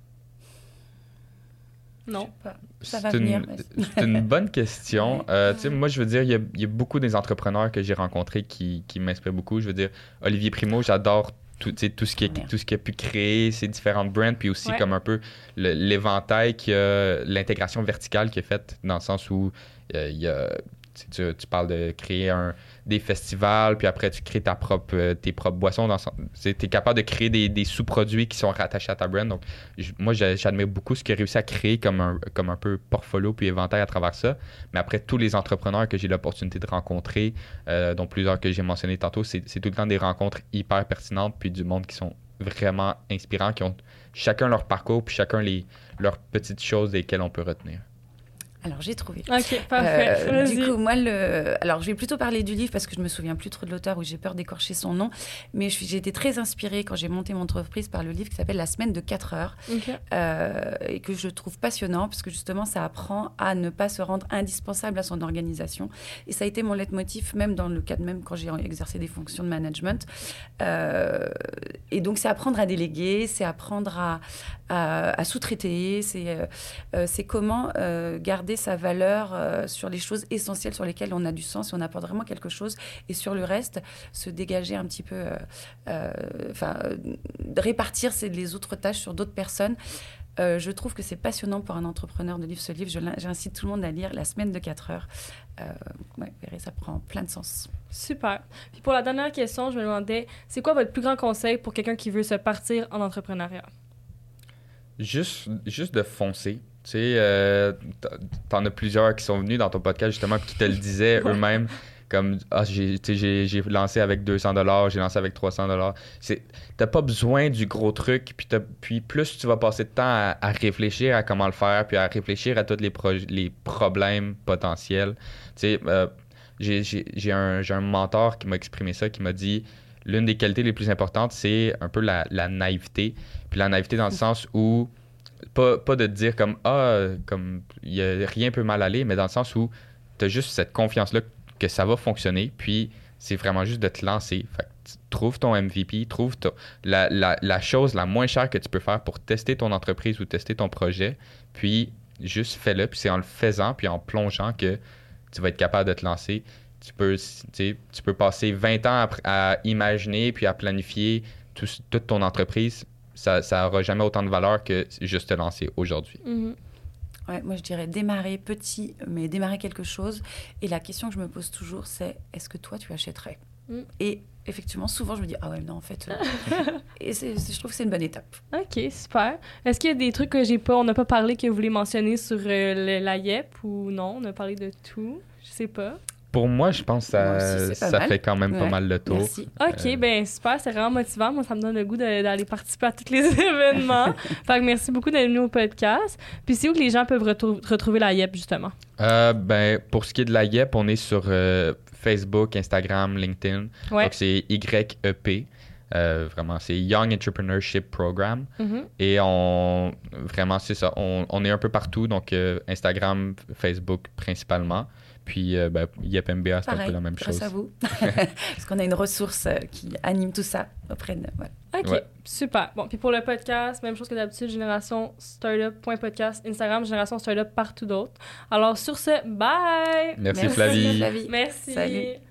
Non. Ça va venir. C'est une bonne question. Moi, je veux dire, il y a beaucoup des entrepreneurs que j'ai rencontrés qui m'inspirent beaucoup. Je veux dire, Olivier Primo, j'adore tout ce qui a pu créer ces différentes brands, puis aussi comme un peu l'éventail, l'intégration verticale qui est faite, dans le sens où il y a... Tu parles de créer des festivals, puis après, tu crées tes propres boissons. Tu es capable de créer des sous-produits qui sont rattachés à ta brand. Donc, moi, j'admire beaucoup ce qu'il a réussi à créer comme un peu portfolio puis éventail à travers ça. Mais après, tous les entrepreneurs que j'ai l'opportunité de rencontrer, dont plusieurs que j'ai mentionnés tantôt, c'est tout le temps des rencontres hyper pertinentes, puis du monde qui sont vraiment inspirants, qui ont chacun leur parcours, puis chacun leurs petites choses desquelles on peut retenir. Alors, j'ai trouvé. OK, parfait. Du coup, moi, alors, je vais plutôt parler du livre parce que je me souviens plus trop de l'auteur ou j'ai peur d'écorcher son nom. Mais j'ai été très inspirée quand j'ai monté mon entreprise par le livre qui s'appelle La semaine de 4 heures. OK. Et que je trouve passionnant parce que justement, ça apprend à ne pas se rendre indispensable à son organisation. Et ça a été mon leitmotiv, même dans le cadre, même quand j'ai exercé des fonctions de management. Et donc, c'est apprendre à déléguer, c'est apprendre à sous-traiter, c'est comment garder sa valeur sur les choses essentielles sur lesquelles on a du sens et on apporte vraiment quelque chose. Et sur le reste, se dégager un petit peu, répartir les autres tâches sur d'autres personnes. Je trouve que c'est passionnant pour un entrepreneur de lire ce livre. J'incite tout le monde à lire La semaine de 4 heures. Vous verrez, ça prend plein de sens. Super. Puis pour la dernière question, je me demandais, c'est quoi votre plus grand conseil pour quelqu'un qui veut se partir en entrepreneuriat? Juste de foncer. Tu sais, t'en as plusieurs qui sont venus dans ton podcast, justement, qui te le disaient eux-mêmes. Comme, j'ai lancé avec 200$, j'ai lancé avec 300$. T'as pas besoin du gros truc, puis plus tu vas passer de temps à réfléchir à comment le faire, puis à réfléchir à tous les problèmes potentiels. Tu sais, j'ai un mentor qui m'a exprimé ça, qui m'a dit, l'une des qualités les plus importantes, c'est un peu la naïveté. Puis la naïveté dans le sens où, pas de te dire comme rien peut mal aller, mais dans le sens où t'as juste cette confiance-là que ça va fonctionner, puis c'est vraiment juste de te lancer. Fait que trouve ton MVP, trouve la chose la moins chère que tu peux faire pour tester ton entreprise ou tester ton projet, puis juste fais-le, puis c'est en le faisant, puis en plongeant que tu vas être capable de te lancer. Tu peux passer 20 ans à imaginer, puis à planifier toute ton entreprise. Ça n'aura jamais autant de valeur que juste te lancer aujourd'hui. Mm-hmm. Ouais, moi, je dirais démarrer petit, mais démarrer quelque chose. Et la question que je me pose toujours, c'est est-ce que toi, tu achèterais ? Et effectivement, souvent, je me dis ah ouais, non, en fait. Et je trouve que c'est une bonne étape. OK, super. Est-ce qu'il y a des trucs que on n'a pas parlé que vous voulez mentionner sur la YEP ou non? On a parlé de tout. Je sais pas. Pour moi, je pense que ça fait quand même pas mal le tour. Merci. OK, ben super, c'est vraiment motivant. Moi, ça me donne le goût d'aller participer à tous les événements. Fait que merci beaucoup d'être venu au podcast. Puis c'est où que les gens peuvent retrouver la YEP, justement? Pour ce qui est de la YEP, on est sur Facebook, Instagram, LinkedIn. Ouais. Donc, c'est YEP. Vraiment, c'est Young Entrepreneurship Program. Mm-hmm. Et vraiment, c'est ça. On est un peu partout. Donc, Instagram, Facebook principalement. Puis, YEP MBA, c'est un peu la même chose. Grâce à vous. Parce qu'on a une ressource qui anime tout ça auprès de... Voilà. OK, ouais. Super. Bon, puis pour le podcast, même chose que d'habitude, Génération Startup.podcast, Instagram, Génération Startup, partout d'autres. Alors, sur ce, bye! Merci Flavie. Flavie. Merci. Salut.